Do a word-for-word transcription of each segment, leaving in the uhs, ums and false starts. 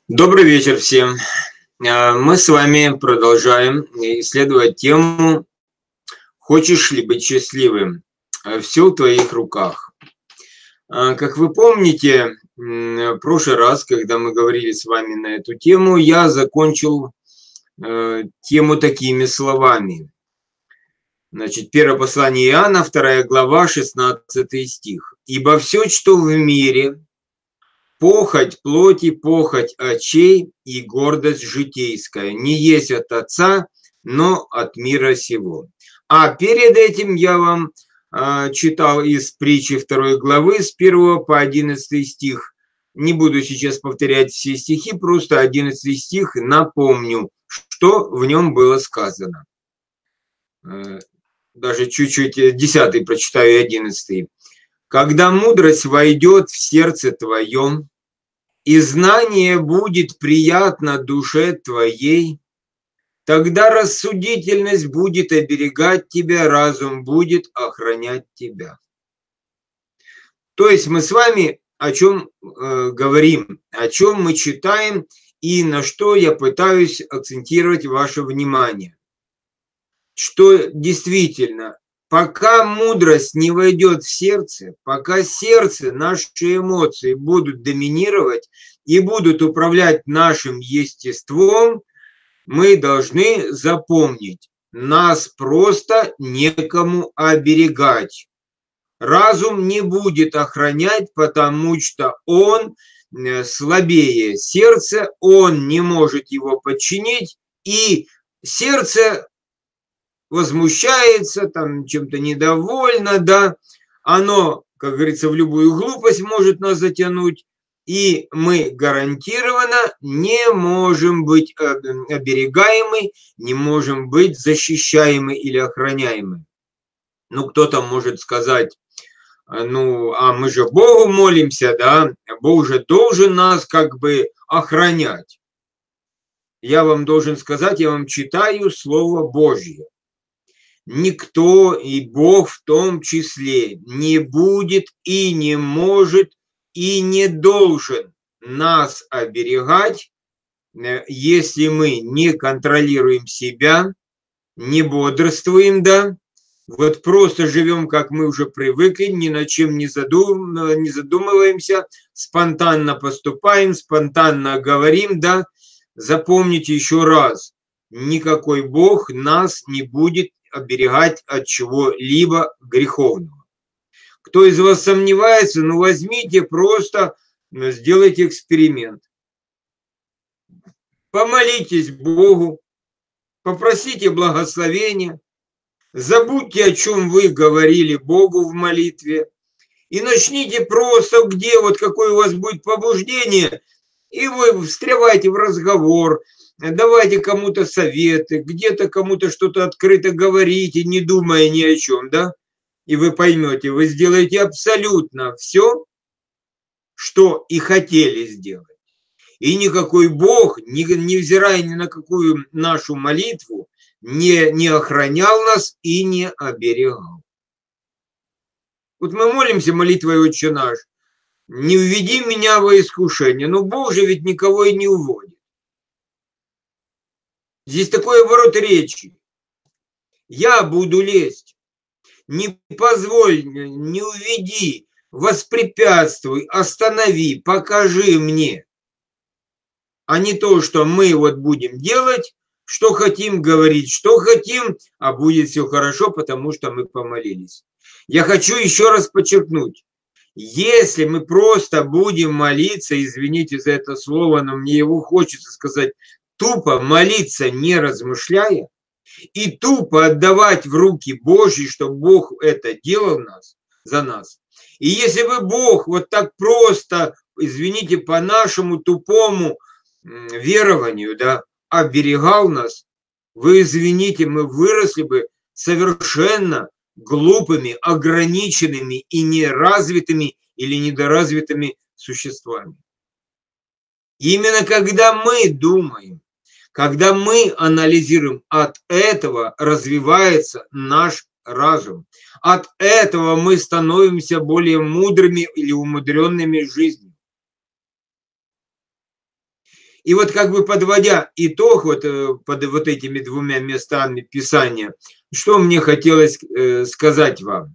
Добрый вечер всем. А, Мы с вами продолжаем исследовать тему «Хочешь ли быть счастливым? Все в твоих руках». А, Как вы помните, м, в прошлый раз, когда мы говорили с вами на эту тему, я закончил э, тему такими словами. Значит, первое послание Иоанна, вторая глава, шестнадцатый стих. «Ибо все, что в мире, похоть плоти, похоть очей и гордость житейская не есть от Отца, но от мира сего». А перед этим я вам э, читал из притчи второй главы с первого по одиннадцатый стих. Не буду сейчас повторять все стихи, просто одиннадцатый стих напомню, что в нем было сказано. Э, Даже чуть-чуть десятый прочитаю и одиннадцатый. «Когда мудрость войдет в сердце твоем, и знание будет приятно душе твоей, тогда рассудительность будет оберегать тебя, разум будет охранять тебя». То есть мы с вами о чем э, говорим, о чем мы читаем и на что я пытаюсь акцентировать ваше внимание. Что действительно, пока мудрость не войдет в сердце, пока сердце, наши эмоции будут доминировать и будут управлять нашим естеством, мы должны запомнить, нас просто некому оберегать. Разум не будет охранять, потому что он слабее сердца, он не может его подчинить, и сердце возмущается, там чем-то недовольно, да, оно, как говорится, в любую глупость может нас затянуть, и мы гарантированно не можем быть оберегаемы, не можем быть защищаемы или охраняемы. Ну, кто-то может сказать, ну, а мы же Богу молимся, да, Бог же должен нас как бы охранять. Я вам должен сказать, я вам читаю Слово Божье. Никто, и Бог в том числе, не будет и не может и не должен нас оберегать, если мы не контролируем себя, не бодрствуем, да, вот просто живем, как мы уже привыкли, ни над чем не, задум, не задумываемся, спонтанно поступаем, спонтанно говорим, да. Запомните еще раз, никакой Бог нас не будет оберегать от чего-либо греховного. Кто из вас сомневается, ну возьмите просто, сделайте эксперимент. Помолитесь Богу, попросите благословения, забудьте, о чем вы говорили Богу в молитве, и начните просто, где вот какое у вас будет побуждение, и вы встревайте в разговор, давайте кому-то советы, где-то кому-то что-то открыто говорите, не думая ни о чем, да? И вы поймете, вы сделаете абсолютно все, что и хотели сделать. И никакой Бог, невзирая ни на какую нашу молитву, не, не охранял нас и не оберегал. Вот мы молимся молитвой «Отче наш», не введи меня во искушение. Но Бог же ведь никого и не уводит. Здесь такой оборот речи. Я буду лезть. Не позволь, не уведи, воспрепятствуй, останови, покажи мне. А не то, что мы вот будем делать, что хотим говорить, что хотим, а будет все хорошо, потому что мы помолились. Я хочу еще раз подчеркнуть. Если мы просто будем молиться, извините за это слово, но мне его хочется сказать, тупо молиться, не размышляя, и тупо отдавать в руки Божьи, чтобы Бог это делал нас, за нас. И если бы Бог вот так просто, извините, по нашему тупому верованию, да, оберегал нас, вы извините, мы выросли бы совершенно глупыми, ограниченными и неразвитыми или недоразвитыми существами. Именно когда мы думаем, когда мы анализируем, от этого развивается наш разум. От этого мы становимся более мудрыми или умудренными жизнью. И вот как бы подводя итог вот под вот этими двумя местами Писания, что мне хотелось сказать вам.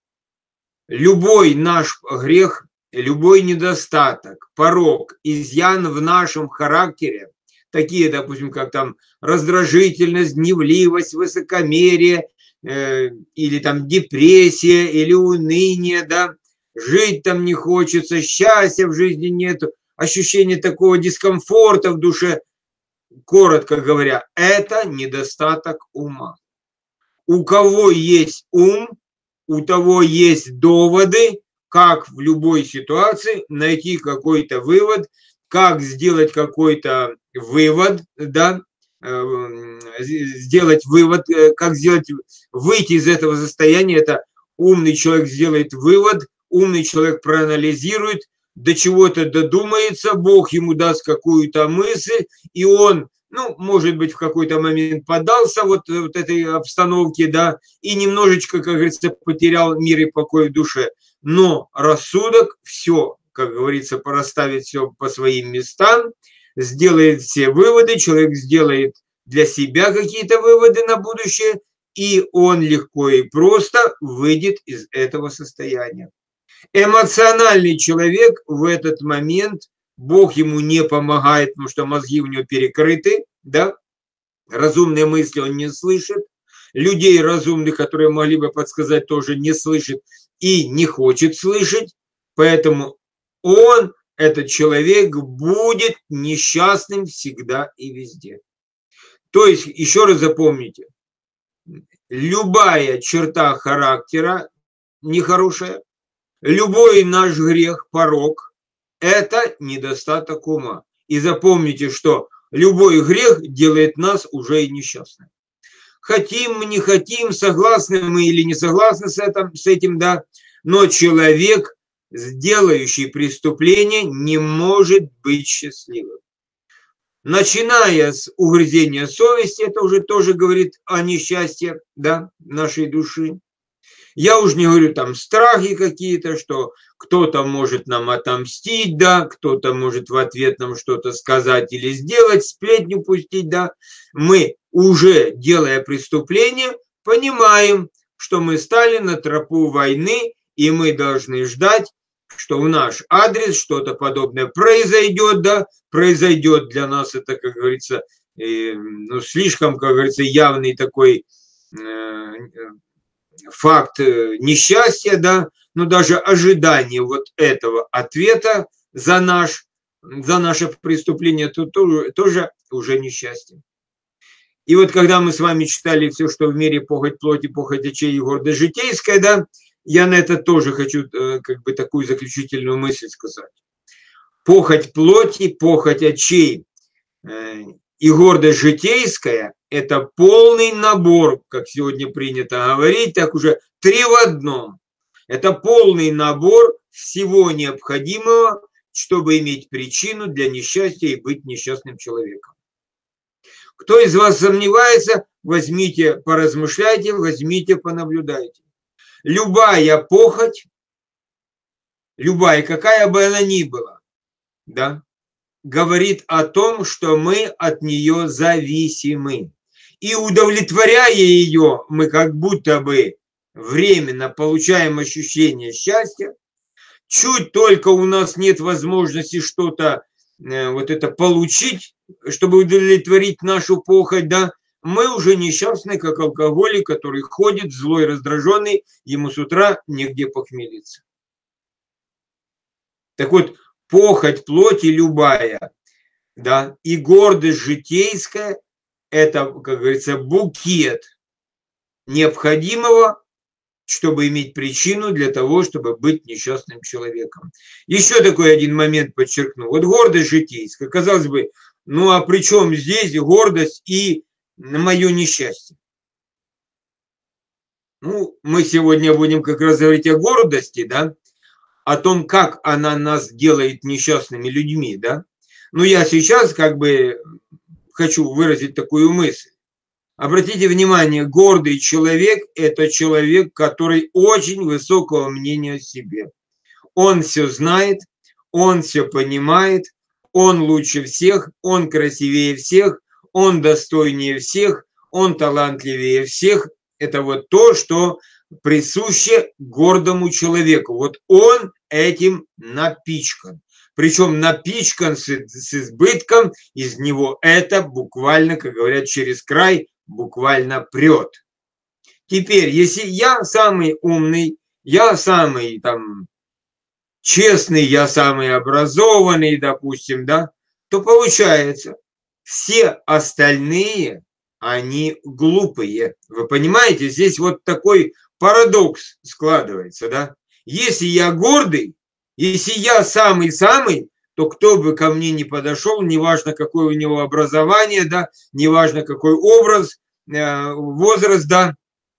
Любой наш грех, любой недостаток, порок, изъян в нашем характере, такие, допустим, как там раздражительность, гневливость, высокомерие, э, или там депрессия, или уныние, да, жить там не хочется, счастья в жизни нету, ощущение такого дискомфорта в душе, коротко говоря, это недостаток ума. У кого есть ум, у того есть доводы, как в любой ситуации найти какой-то вывод, как сделать какой-то вывод, да, сделать вывод, как сделать, выйти из этого состояния. Это умный человек сделает вывод, умный человек проанализирует, до чего-то додумается, Бог ему даст какую-то мысль, и он, ну, может быть, в какой-то момент поддался вот, вот этой обстановке, да, и немножечко, как говорится, потерял мир и покой в душе. Но рассудок все, как говорится, расставит все по своим местам, сделает все выводы, человек сделает для себя какие-то выводы на будущее, и он легко и просто выйдет из этого состояния. Эмоциональный человек в этот момент, Бог ему не помогает, потому что мозги у него перекрыты, да, разумные мысли он не слышит, людей разумных, которые могли бы подсказать, тоже не слышит и не хочет слышать, поэтому он, этот человек, будет несчастным всегда и везде. То есть, еще раз запомните, любая черта характера нехорошая, любой наш грех, порок – это недостаток ума. И запомните, что любой грех делает нас уже и несчастными. Хотим мы, не хотим, согласны мы или не согласны с этим, с этим, да, но человек, сделающий преступление, не может быть счастливым. Начиная с угрызения совести, это уже тоже говорит о несчастье, да, нашей души. Я уж не говорю там страхи какие-то, что кто-то может нам отомстить, да, кто-то может в ответ нам что-то сказать или сделать, сплетню пустить, да. Мы, уже делая преступление, понимаем, что мы стали на тропу войны, и мы должны ждать, что в наш адрес что-то подобное произойдет, да, произойдет для нас это, как говорится, э, ну, слишком, как говорится, явный такой э, факт несчастья, да, но даже ожидание вот этого ответа за, наш, за наше преступление, то тоже, тоже уже несчастье. И вот когда мы с вами читали все, что в мире похоть плоти, похоть очей и гордость житейская, да, я на это тоже хочу как бы такую заключительную мысль сказать. Похоть плоти, похоть очей и гордость житейская – это полный набор, как сегодня принято говорить, так уже три в одном. Это полный набор всего необходимого, чтобы иметь причину для несчастья и быть несчастным человеком. Кто из вас сомневается, возьмите, поразмышляйте, возьмите, понаблюдайте. Любая похоть, любая, какая бы она ни была, да, говорит о том, что мы от нее зависимы. И удовлетворяя ее, мы как будто бы временно получаем ощущение счастья. Чуть только у нас нет возможности что-то э, вот это получить, чтобы удовлетворить нашу похоть, да, мы уже несчастны, как алкоголик, который ходит злой, раздраженный, ему с утра негде похмелиться. Так вот, похоть плоти любая, да, и гордость житейская – это, как говорится, букет необходимого, чтобы иметь причину для того, чтобы быть несчастным человеком. Еще такой один момент подчеркну. Вот гордость житейская. Казалось бы, ну а при чем здесь гордость и мое несчастье? Ну, мы сегодня будем как раз говорить о гордости, да, о том, как она нас делает несчастными людьми, да. Но я сейчас как бы хочу выразить такую мысль. Обратите внимание, гордый человек – это человек, который очень высокого мнения о себе. Он все знает, он все понимает, он лучше всех, он красивее всех, он достойнее всех, он талантливее всех. Это вот то, что присуще гордому человеку. Вот он этим напичкан. Причем напичкан с, с избытком, из него это буквально, как говорят, через край, буквально прет. Теперь, если я самый умный, я самый там честный, я самый образованный, допустим, да, то получается, все остальные, они глупые. Вы понимаете, здесь вот такой парадокс складывается, да. Если я гордый, если я самый-самый, то кто бы ко мне не подошел, неважно, какое у него образование, да, неважно, какой образ, возраст, да,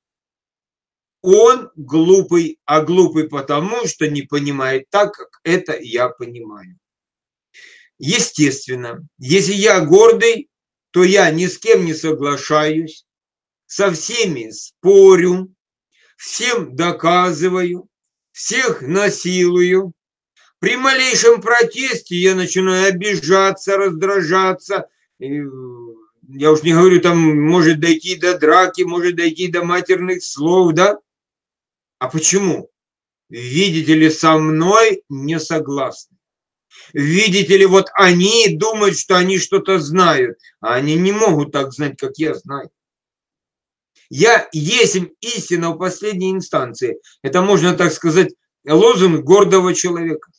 он глупый, а глупый потому, что не понимает так, как это я понимаю. Естественно, если я гордый, то я ни с кем не соглашаюсь, со всеми спорю, всем доказываю, всех насилую. При малейшем протесте я начинаю обижаться, раздражаться. Я уж не говорю, там может дойти до драки, может дойти до матерных слов, да? А почему? Видите ли, со мной не согласны. Видите ли, вот они думают, что они что-то знают, а они не могут так знать, как я знаю. Я есть истина в последней инстанции. Это, можно так сказать, лозунг гордого человека.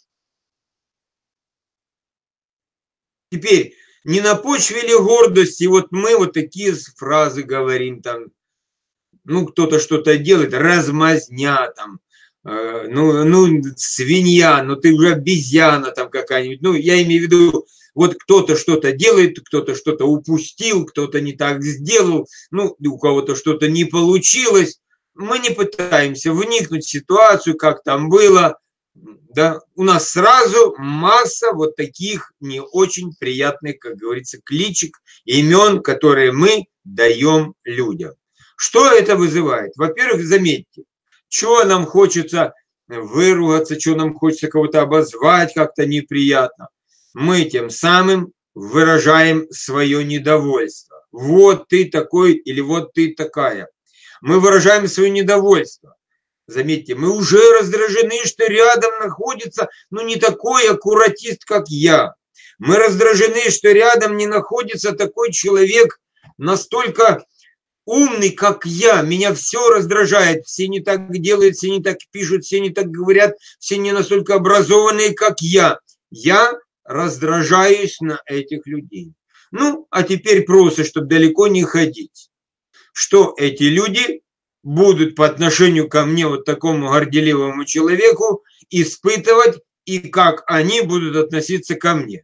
Теперь, не на почве ли гордости, вот мы вот такие фразы говорим там, ну, кто-то что-то делает, размазня там, э, ну, ну, свинья, ну, ты уже обезьяна там какая-нибудь, ну, я имею в виду, вот кто-то что-то делает, кто-то что-то упустил, кто-то не так сделал, ну, у кого-то что-то не получилось, мы не пытаемся вникнуть в ситуацию, как там было, да, у нас сразу масса вот таких не очень приятных, как говорится, кличек, имен, которые мы даем людям. Что это вызывает? Во-первых, заметьте, чего нам хочется выругаться, чего нам хочется кого-то обозвать как-то неприятно. Мы тем самым выражаем свое недовольство. Вот ты такой или вот ты такая. Мы выражаем свое недовольство. Заметьте, мы уже раздражены, что рядом находится, ну, не такой аккуратист, как я. Мы раздражены, что рядом не находится такой человек настолько умный, как я. Меня все раздражает. Все не так делают, все не так пишут, все не так говорят, все не настолько образованные, как я. Я раздражаюсь на этих людей. Ну, а теперь просто, чтобы далеко не ходить. Что эти люди будут по отношению ко мне, вот такому горделивому человеку, испытывать и как они будут относиться ко мне.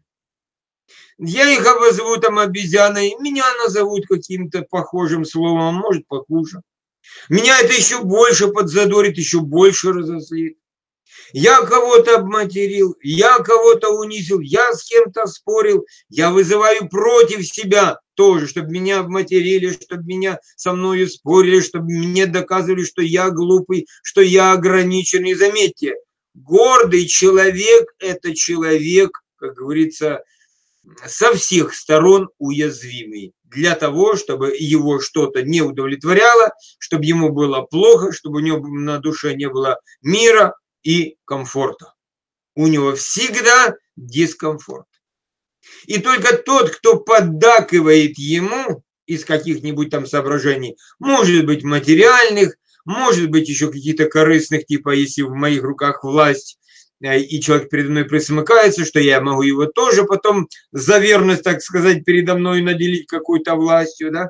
Я их обозву там обезьяной, меня назовут каким-то похожим словом, может похуже. Меня это еще больше подзадорит, еще больше разозлит. Я кого-то обматерил, я кого-то унизил, я с кем-то спорил, я вызываю против себя тоже, чтобы меня обматерили, чтобы меня со мною спорили, чтобы мне доказывали, что я глупый, что я ограниченный. Заметьте, гордый человек – это человек, как говорится, со всех сторон уязвимый. Для того, чтобы его что-то не удовлетворяло, чтобы ему было плохо, чтобы у него на душе не было мира и комфорта. У него всегда дискомфорт. И только тот, кто поддакивает ему из каких-нибудь там соображений, может быть материальных, может быть еще каких-то корыстных, типа если в моих руках власть, и человек передо мной присмыкается, что я могу его тоже потом за верность, так сказать, передо мной наделить какой-то властью, да?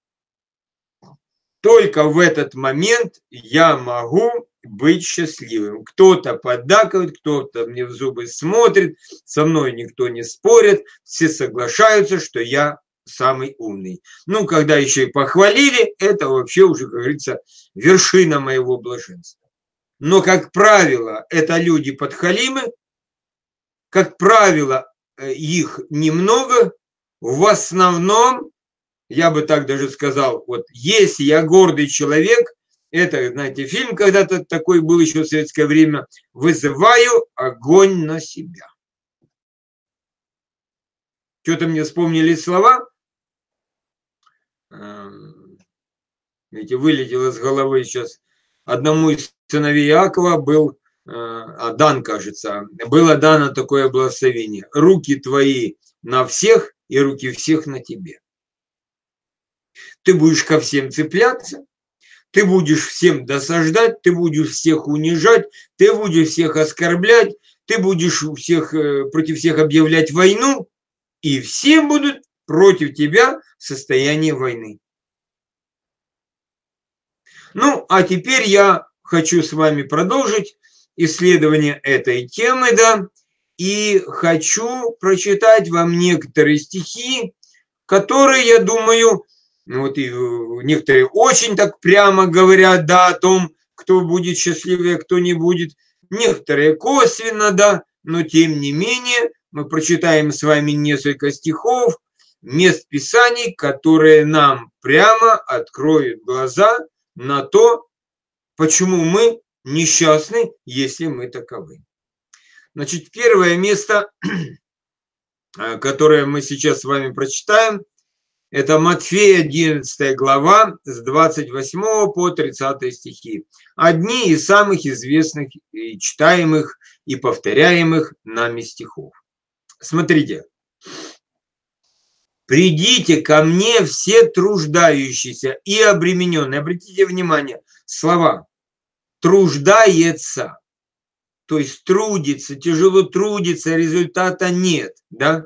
Только в этот момент я могу быть счастливым. Кто-то поддакивает, кто-то мне в зубы смотрит, со мной никто не спорит, все соглашаются, что я самый умный. Ну, когда еще и похвалили, это вообще уже, как говорится, вершина моего блаженства. Но, как правило, это люди подхалимы, как правило, их немного, в основном, я бы так даже сказал, вот если я гордый человек, это, знаете, фильм когда-то такой был еще в советское время, вызываю огонь на себя. Что-то мне вспомнили слова. Видите, вылетело из головы сейчас. Одному из сыновей Иакова был, а Дан, кажется, было дано такое благословение. Руки твои на всех и руки всех на тебе. Ты будешь ко всем цепляться, ты будешь всем досаждать, ты будешь всех унижать, ты будешь всех оскорблять, ты будешь всех, против всех объявлять войну, и все будут против тебя в состоянии войны. Ну, а теперь я хочу с вами продолжить исследование этой темы, да, и хочу прочитать вам некоторые стихи, которые, я думаю, ну вот и некоторые очень так прямо говорят, да, о том, кто будет счастливее, кто не будет. Некоторые косвенно, да, но тем не менее мы прочитаем с вами несколько стихов, мест Писаний, которые нам прямо откроют глаза на то, почему мы несчастны, если мы таковы. Значит, первое место, которое мы сейчас с вами прочитаем, это Матфея одиннадцатая глава с двадцать восьмого по тридцатый стихи. Одни из самых известных и читаемых и повторяемых нами стихов. Смотрите. «Придите ко мне все труждающиеся и обремененные». Обратите внимание, слова «труждается», то есть трудится, тяжело трудится, результата нет, да?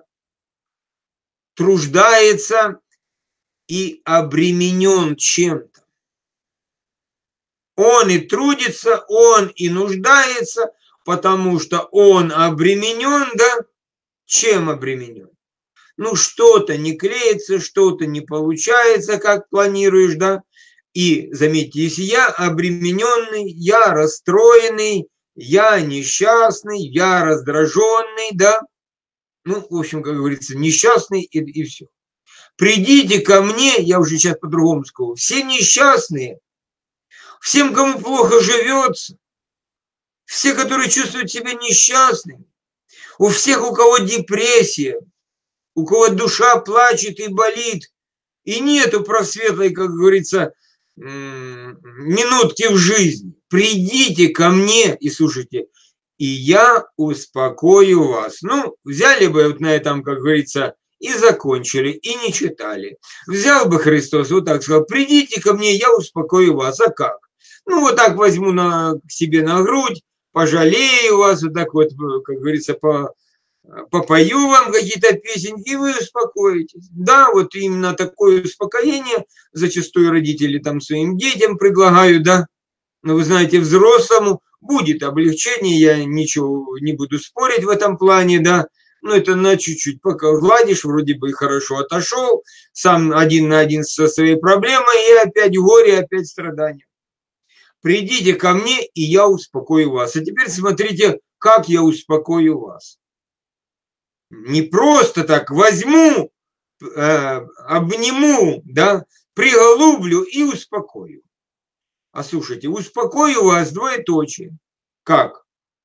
Труждается и обременен чем-то. Он и трудится, он и нуждается, потому что он обременен, да? Чем обременен? Ну, что-то не клеится, что-то не получается, как планируешь, да? И, заметьте, если я обремененный, я расстроенный, я несчастный, я раздраженный, да? Ну, в общем, как говорится, несчастный и, и все. Придите ко мне, я уже сейчас по-другому скажу, все несчастные, всем, кому плохо живется, все, которые чувствуют себя несчастными, у всех, у кого депрессия, у кого душа плачет и болит, и нету просветлой, как говорится, минутки в жизни. Придите ко мне и слушайте, и я успокою вас. Ну, взяли бы вот на этом, как говорится, и закончили, и не читали. Взял бы Христос, вот так сказал, придите ко мне, я успокою вас. А как? Ну, вот так возьму на, к себе на грудь, пожалею вас, вот так вот, как говорится, по... попою вам какие-то песенки, и вы успокоитесь. Да, вот именно такое успокоение зачастую родители там своим детям предлагают, да. Но вы знаете, взрослому будет облегчение, я ничего не буду спорить в этом плане, да. Но это на чуть-чуть, пока гладишь, вроде бы хорошо отошел, сам один на один со своей проблемой, и опять горе, опять страдания. Придите ко мне, и я успокою вас. А теперь смотрите, как я успокою вас. Не просто так возьму, э, обниму, да, приголублю и успокою. А слушайте, успокою вас, двоеточие. Как?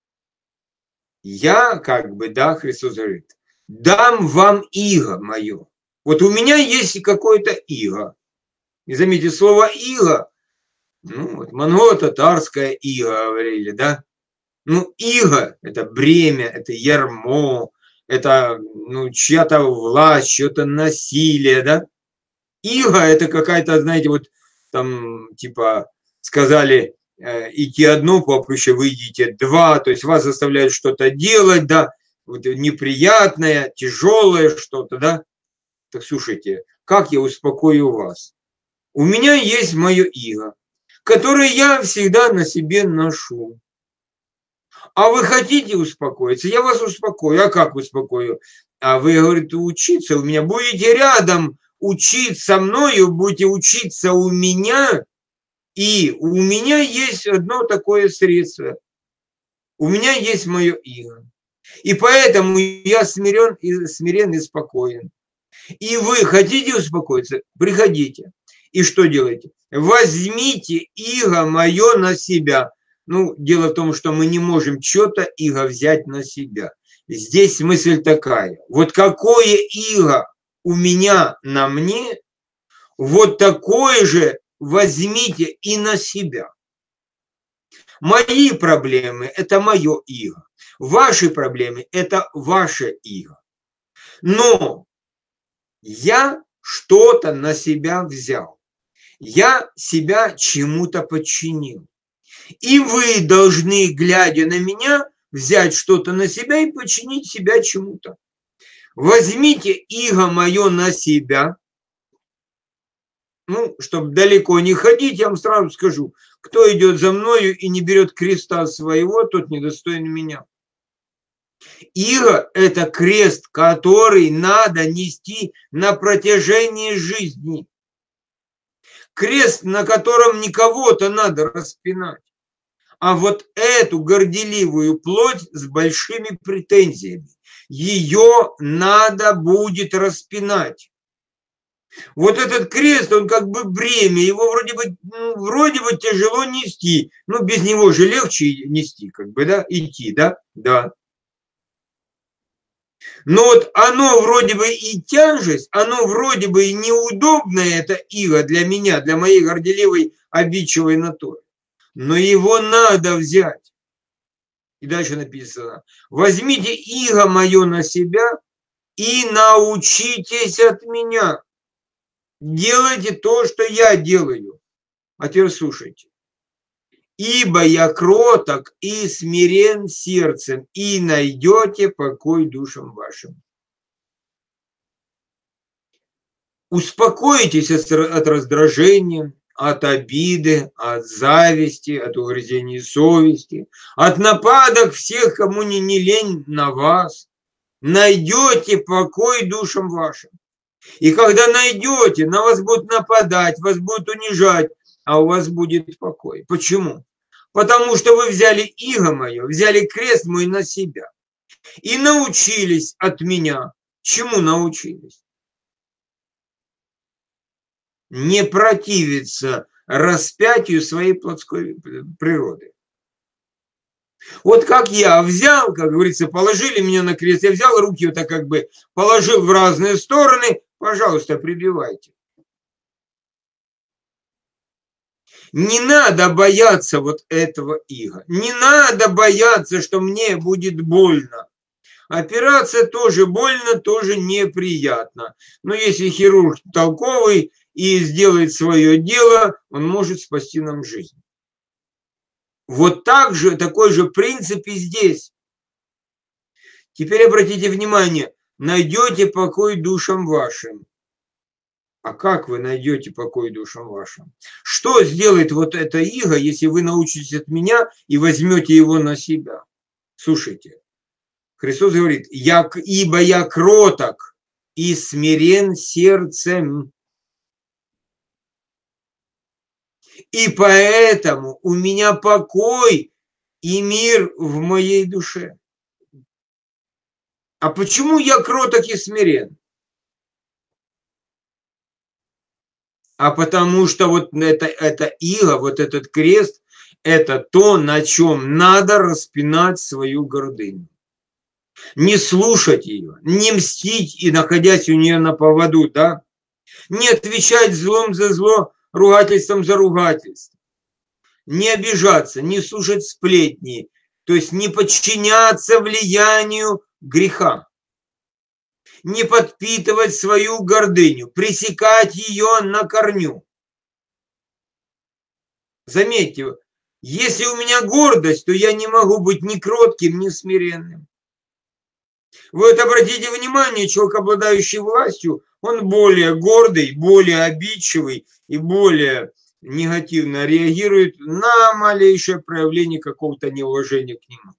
Я, как бы, да, Христос говорит, дам вам иго мое. Вот у меня есть какое-то иго. И заметьте, слово иго, ну, вот монголо-татарское иго говорили, да. Ну, иго – это бремя, это ярмо, это, ну, чья-то власть, чье-то насилие, да? Иго – это какая-то, знаете, вот там, типа, сказали, э, идти одно поприще, вы идите два, то есть вас заставляют что-то делать, да, вот неприятное, тяжелое что-то, да? Так слушайте, как я успокою вас? У меня есть мое иго, которое я всегда на себе ношу. А вы хотите успокоиться? Я вас успокою. А как успокою? А вы, говорите, учиться у меня. Будете рядом учиться со мною, будете учиться у меня. И у меня есть одно такое средство. У меня есть мое иго. И поэтому я смирен и, смирен и спокоен. И вы хотите успокоиться? Приходите. И что делаете? Возьмите иго мое на себя. Ну, дело в том, что мы не можем что-то иго взять на себя. здесь мысль такая. Вот какое иго у меня на мне, вот такое же возьмите и на себя. Мои проблемы – это мое иго. Ваши проблемы – это ваше иго. Но я что-то на себя взял. Я себя чему-то подчинил. И вы должны, глядя на меня, взять что-то на себя и подчинить себя чему-то. Возьмите иго мое на себя. Ну, чтобы далеко не ходить, я вам сразу скажу, кто идет за мною и не берет креста своего, тот недостоин меня. Иго – это крест, который надо нести на протяжении жизни. Крест, на котором не кого-то надо распинать, а вот эту горделивую плоть с большими претензиями. Ее надо будет распинать. Вот этот крест, он как бы бремя, его вроде бы, ну, вроде бы тяжело нести, но без него же легче нести, как бы, да, идти, да, да. Но вот оно вроде бы и тяжесть, оно вроде бы и неудобное, это иго для меня, для моей горделивой, обидчивой натуры. Но его надо взять. И дальше написано: возьмите иго мое на себя и научитесь от меня. Делайте то, что я делаю. А теперь слушайте. Ибо я кроток и смирен сердцем, и найдете покой душам вашим. Успокойтесь от раздражения, от обиды, от зависти, от угрызений совести, от нападок всех, кому не, не лень на вас. Найдете покой душам вашим. И когда найдете, на вас будут нападать, вас будут унижать, а у вас будет покой. Почему? Потому что вы взяли иго мое, взяли крест мой на себя и научились от меня. Чему научились? Не противиться распятию своей плотской природы. Вот как я взял, как говорится, положили меня на крест, я взял руки вот так как бы положил в разные стороны, пожалуйста, прибивайте. Не надо бояться вот этого ига. Не надо бояться, что мне будет больно. Операция тоже больно, тоже неприятно. Но если хирург толковый и сделает свое дело, он может спасти нам жизнь. Вот так же, такой же принцип и здесь. Теперь обратите внимание, найдете покой душам вашим. А как вы найдете покой душам вашим? Что сделает вот это иго, если вы научитесь от меня и возьмете его на себя? Слушайте, Христос говорит: я, ибо я кроток и смирен сердцем. И поэтому у меня покой и мир в моей душе. А почему я кроток и смирен? А потому что вот это, это иго, вот этот крест, это то, на чем надо распинать свою гордыню. Не слушать ее, не мстить и находясь у нее на поводу, да? Не отвечать злом за зло, ругательством за ругательство. Не обижаться, не слушать сплетни, то есть не подчиняться влиянию греха. Не подпитывать свою гордыню, пресекать ее на корню. Заметьте, если у меня гордость, то я не могу быть ни кротким, ни смиренным. Вы вот обратите внимание, человек, обладающий властью, он более гордый, более обидчивый и более негативно реагирует на малейшее проявление какого-то неуважения к нему.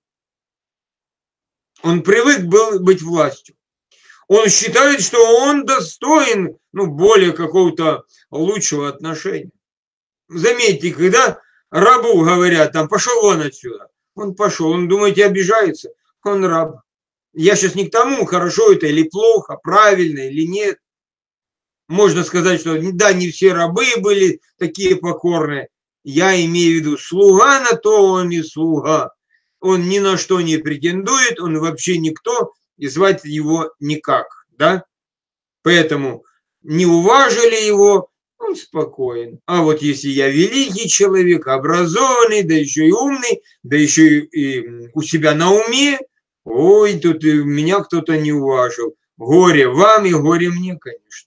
Он привык был быть властью. Он считает, что он достоин, ну, более какого-то лучшего отношения. Заметьте, когда рабу говорят, там, пошел вон отсюда, он пошел, он, думаете, обижается? Он раб. Я сейчас не к тому, хорошо это или плохо, правильно или нет. Можно сказать, что да, не все рабы были такие покорные. Я имею в виду, слуга на то он и слуга. он ни на что не претендует, он вообще никто, и звать его никак, да? Поэтому не уважили его, он спокоен. А вот если я великий человек, образованный, да еще и умный, да еще и у себя на уме, ой, тут меня кто-то не уважил. Горе вам и горе мне, конечно.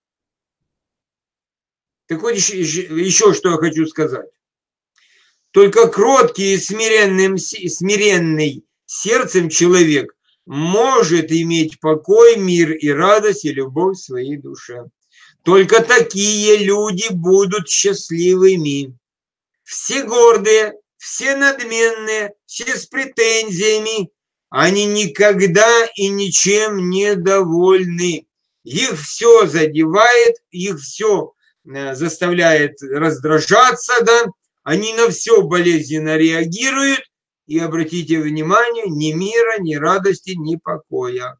Так вот еще, еще что я хочу сказать. Только кроткий и смиренным, смиренный сердцем человек может иметь покой, мир и радость и любовь в своей душе. Только такие люди будут счастливыми. Все гордые, все надменные, все с претензиями, они никогда и ничем не довольны. Их все задевает, их все заставляет раздражаться, да, они на все болезненно реагируют, и обратите внимание, ни мира, ни радости, ни покоя.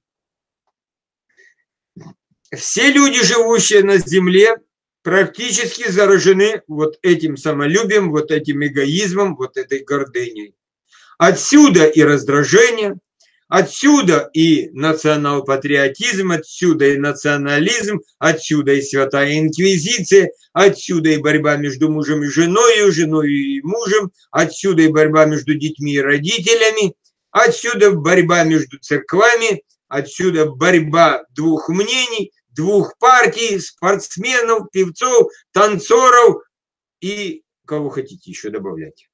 Все люди, живущие на земле, практически заражены вот этим самолюбием, вот этим эгоизмом, вот этой гордыней. Отсюда и раздражение, отсюда и национал-патриотизм, отсюда и национализм, отсюда и святая инквизиция, отсюда и борьба между мужем и женой, женой и мужем, отсюда и борьба между детьми и родителями, отсюда борьба между церквами, отсюда борьба двух мнений, двух партий, спортсменов, певцов, танцоров и кого хотите еще добавлять.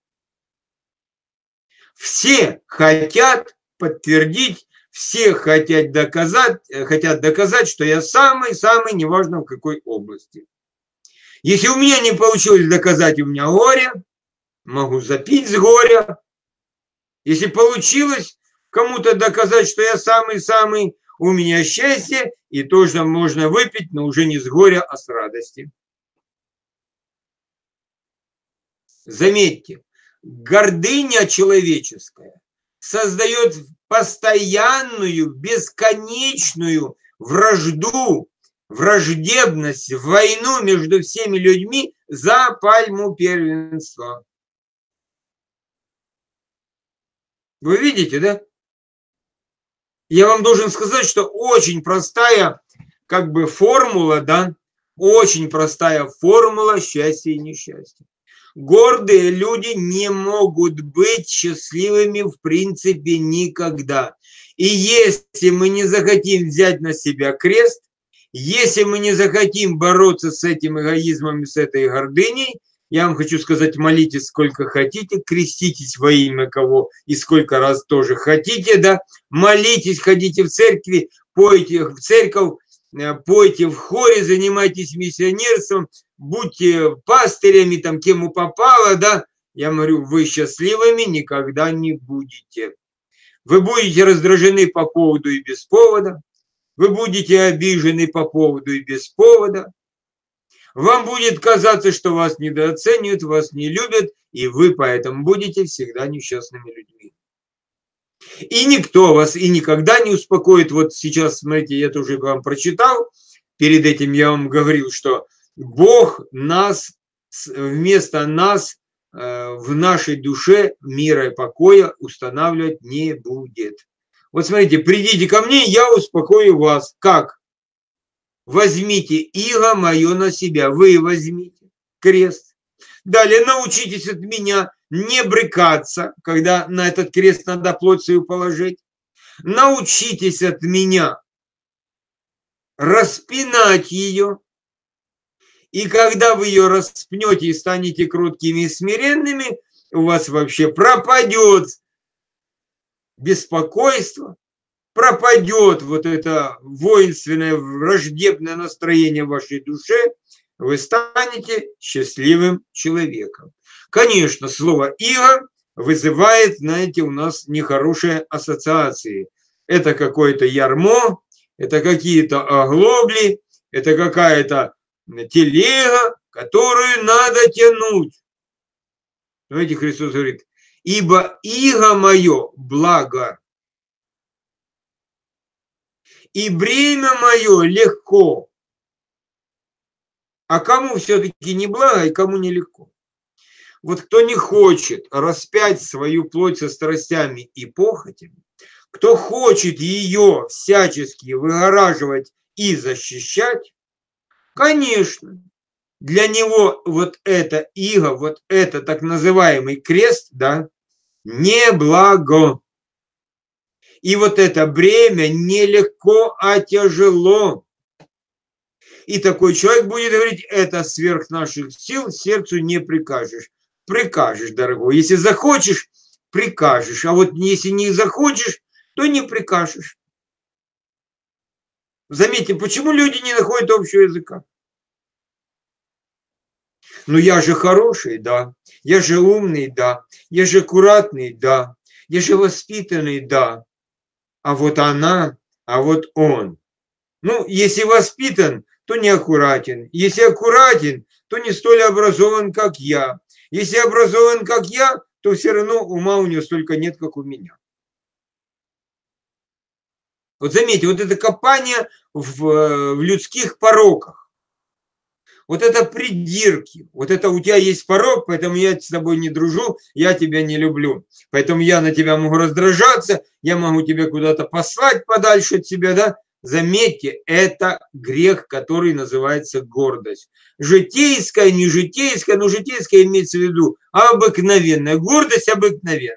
Все хотят подтвердить, все хотят доказать, хотят доказать, что я самый-самый, неважно в какой области. Если у меня не получилось доказать, у меня горе, могу запить с горя. Если получилось кому-то доказать, что я самый-самый, у меня счастье, и тоже можно выпить, но уже не с горя, а с радости. Заметьте, гордыня человеческая создает постоянную, бесконечную вражду, враждебность, войну между всеми людьми за пальму первенства. Вы видите, да? Я вам должен сказать, что очень простая как бы формула, да, очень простая формула счастья и несчастья. Гордые люди не могут быть счастливыми в принципе никогда. И если мы не захотим взять на себя крест, если мы не захотим бороться с этим эгоизмом и с этой гордыней, я вам хочу сказать, молитесь сколько хотите, креститесь во имя кого и сколько раз тоже хотите, да, молитесь, ходите в церкви, пойте в церковь, пойте в хоре, занимайтесь миссионерством, будьте пастырями, там, кем попало, да, я говорю, вы счастливыми никогда не будете. Вы будете раздражены по поводу и без повода, вы будете обижены по поводу и без повода, вам будет казаться, что вас недооценивают, вас не любят, и вы поэтому будете всегда несчастными людьми. И никто вас и никогда не успокоит. Вот сейчас, смотрите, я тоже вам прочитал, перед этим я вам говорил, что Бог нас, вместо нас в нашей душе мира и покоя устанавливать не будет. Вот смотрите, придите ко мне, я успокою вас. Как? Возьмите иго мое на себя, вы возьмите крест. Далее научитесь от меня не брыкаться, когда на этот крест надо плоть свою положить. Научитесь от меня распинать ее. И когда вы ее распнете и станете кроткими и смиренными, у вас вообще пропадет беспокойство, пропадет вот это воинственное, враждебное настроение в вашей душе, вы станете счастливым человеком. Конечно, слово «иго» вызывает, знаете, у нас нехорошие ассоциации. Это какое-то ярмо, это какие-то оглобли, это какая-то телега, которую надо тянуть. Знаете, Христос говорит, ибо иго мое благо, и бремя мое легко. А кому все-таки не благо и кому не легко? Вот кто не хочет распять свою плоть со страстями и похотями, кто хочет ее всячески выгораживать и защищать, конечно, для него вот это иго, вот это так называемый крест, да, неблаго. И вот это бремя нелегко, а тяжело. И такой человек будет говорить, это сверх наших сил, сердцу не прикажешь. Прикажешь, дорогой. Если захочешь, прикажешь. А вот если не захочешь, то не прикажешь. Заметьте, почему люди не находят общего языка? Ну я же хороший, да. Я же умный, да. Я же аккуратный, да. Я же воспитанный, да. А вот она, а вот он. Ну, если воспитан, то не аккуратен. Если аккуратен, то не столь образован, как я. Если образован, как я, то все равно ума у него столько нет, как у меня. Вот заметьте, вот это копание в, в людских пороках. Вот это придирки, вот это у тебя есть порок, поэтому я с тобой не дружу, я тебя не люблю. Поэтому я на тебя могу раздражаться, я могу тебя куда-то послать подальше от себя, да? Заметьте, это грех, который называется гордость. Житейская, не житейская, но житейская имеется в виду обыкновенная. Гордость обыкновенная.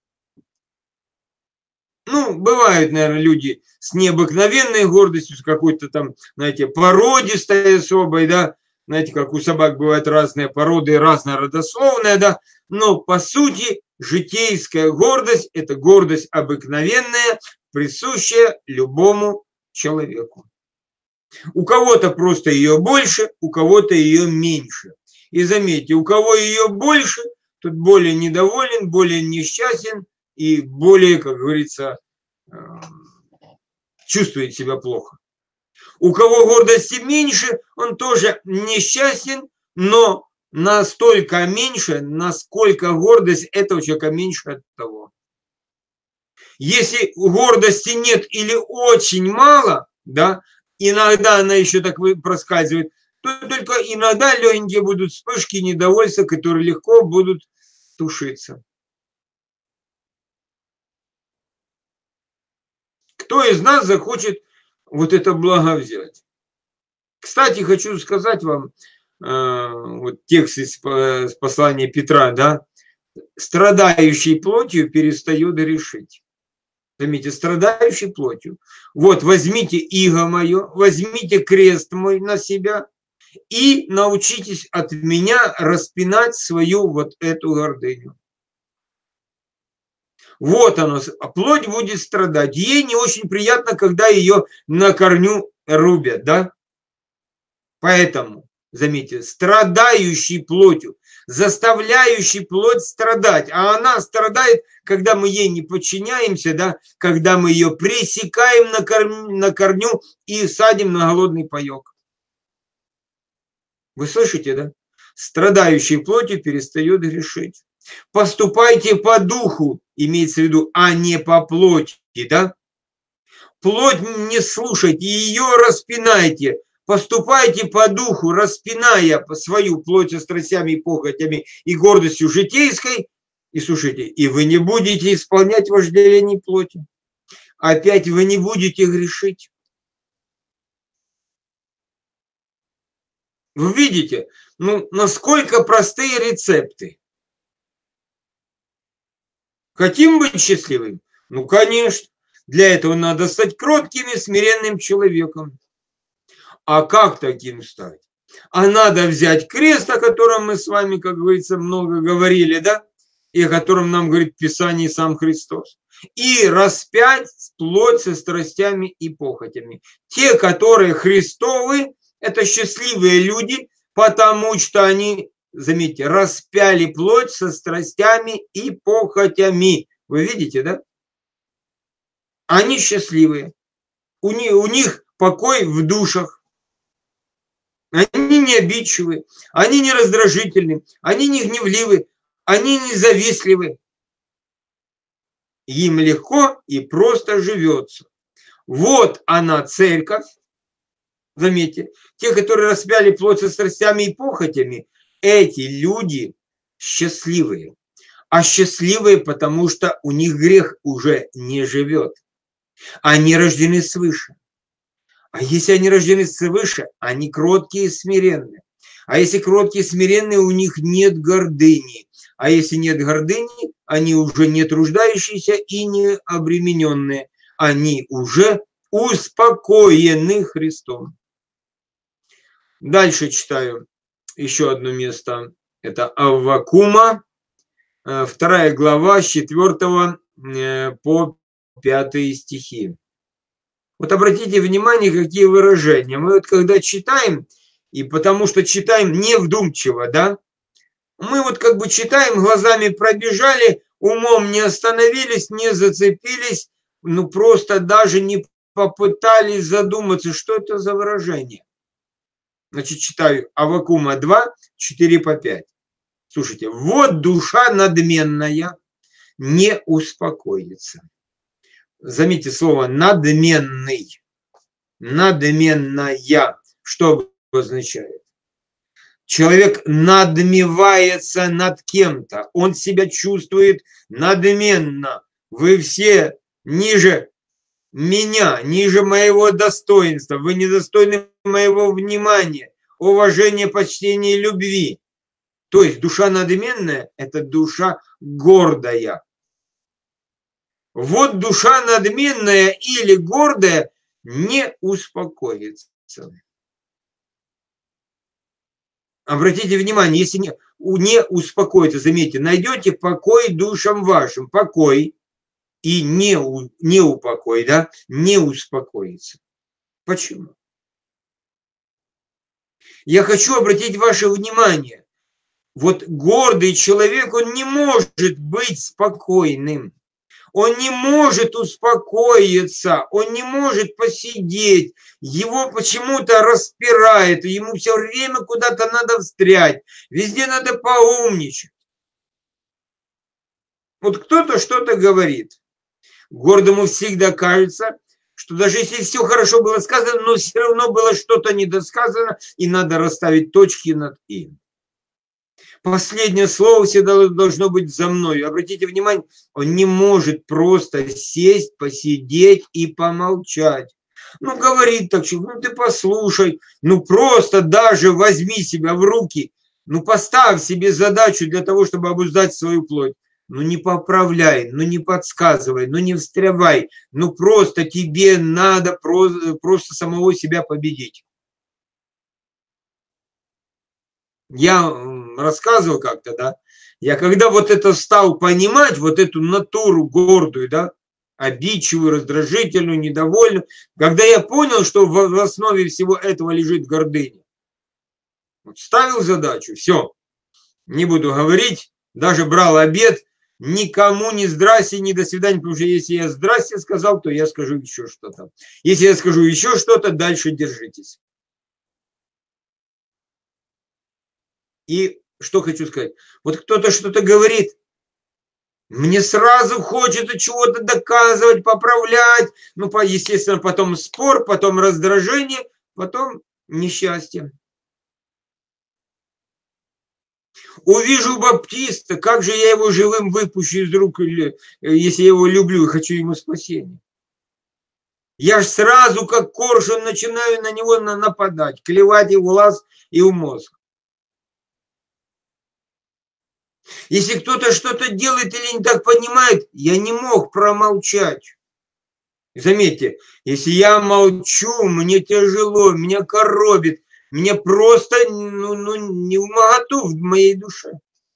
Ну, бывают, наверное, люди с необыкновенной гордостью, с какой-то там, знаете, породистой особой, да, знаете, как у собак бывают разные породы, разная родословная, да, но по сути житейская гордость – это гордость обыкновенная, присущая любому человеку. У кого-то просто ее больше, у кого-то ее меньше. И заметьте, у кого ее больше, тот более недоволен, более несчастен и более, как говорится, чувствует себя плохо. У кого гордости меньше, он тоже несчастен, но настолько меньше, насколько гордость этого человека меньше от того. Если гордости нет или очень мало, да, иногда она еще так проскальзывает, то только иногда легенькие будут вспышки недовольства, которые легко будут тушиться. Кто из нас захочет вот это благо взять? Кстати, хочу сказать вам, вот текст из послания Петра, да, страдающий плотью перестает грешить. Заметьте, страдающий плотью. Вот, возьмите иго мое, возьмите крест мой на себя и научитесь от меня распинать свою вот эту гордыню. Вот оно, плоть будет страдать. Ей не очень приятно, когда ее на корню рубят, да? Поэтому, заметьте, страдающий плотью, заставляющий плоть страдать. А она страдает, когда мы ей не подчиняемся, да? Когда мы ее пресекаем на корню, на корню и садим на голодный паек. Вы слышите, да? Страдающий плотью перестает грешить. Поступайте по духу, имеется в виду, а не по плоти, да? Плоть не слушайте, ее распинайте. Поступайте по духу, распиная свою плоть со страстями и похотями и гордостью житейской. И слушайте, и вы не будете исполнять вожделение плоти. Опять вы не будете грешить. Вы видите, ну, насколько простые рецепты. Хотим быть счастливым? Ну, конечно. Для этого надо стать кротким и смиренным человеком. А как таким стать? А надо взять крест, о котором мы с вами, как говорится, много говорили, да? И о котором нам говорит Писание сам Христос. И распять плоть со страстями и похотями. Те, которые Христовы, это счастливые люди, потому что они, заметьте, распяли плоть со страстями и похотями. Вы видите, да? Они счастливые. У них, у них покой в душах. Они не обидчивы, они не раздражительны, они не гневливы, они не завистливы. Им легко и просто живется. Вот она, церковь. Заметьте, те, которые распяли плоть со страстями и похотями, эти люди счастливые. А счастливые, потому что у них грех уже не живет. Они рождены свыше. А если они рождены свыше, они кроткие и смиренные. А если кроткие и смиренные, у них нет гордыни. А если нет гордыни, они уже не труждающиеся и не обремененные. Они уже успокоены Христом. Дальше читаю еще одно место. Это Аввакума, вторая глава, с четвёртого по пятый стихи. Вот обратите внимание, какие выражения. Мы вот когда читаем, и потому что читаем невдумчиво, да, мы вот как бы читаем, глазами пробежали, умом не остановились, не зацепились, ну просто даже не попытались задуматься, что это за выражение. Значит, читаю Аввакума два, четыре по пять. Слушайте, вот душа надменная не успокоится. Заметьте слово надменный. Надменная. Что означает? Человек надмевается над кем-то. Он себя чувствует надменно. Вы все ниже меня, ниже моего достоинства. Вы недостойны моего внимания, уважения, почтения и любви. То есть душа надменная – это душа гордая. Вот душа надменная или гордая не успокоится. Обратите внимание, если не, не успокоится, заметьте, найдете покой душам вашим, покой и не, не упокой, да, не успокоится. Почему? Я хочу обратить ваше внимание, вот гордый человек, он не может быть спокойным. Он не может успокоиться, он не может посидеть, его почему-то распирает, ему все время куда-то надо встрять, везде надо поумничать. Вот кто-то что-то говорит. Гордому всегда кажется, что даже если все хорошо было сказано, но все равно было что-то недосказано, и надо расставить точки над «и». Последнее слово всегда должно быть за мной. Обратите внимание, он не может просто сесть, посидеть и помолчать. Ну, говорит так, ну ты послушай, ну просто даже возьми себя в руки, ну поставь себе задачу для того, чтобы обуздать свою плоть. Ну не поправляй, ну не подсказывай, ну не встрявай, ну просто тебе надо просто, просто самого себя победить. Я рассказывал как-то, да, я когда вот это стал понимать, вот эту натуру гордую, да, обидчивую, раздражительную, недовольную, когда я понял, что в основе всего этого лежит гордыня, вот ставил задачу, все, не буду говорить, даже брал обед, никому ни здрасте, ни до свидания, потому что если я здрасте сказал, то я скажу еще что-то. Если я скажу еще что-то, дальше держитесь. И что хочу сказать. Вот кто-то что-то говорит, мне сразу хочется чего-то доказывать, поправлять. Ну, естественно, потом спор, потом раздражение, потом несчастье. Увижу баптиста, как же я его живым выпущу из рук, если я его люблю и хочу ему спасения. Я ж сразу, как коршун, начинаю на него нападать, клевать и в глаз, и в мозг. Если кто-то что-то делает или не так понимает, я не мог промолчать. Заметьте, если я молчу, мне тяжело, меня коробит, мне просто ну, ну, не вмоготу в моей душе.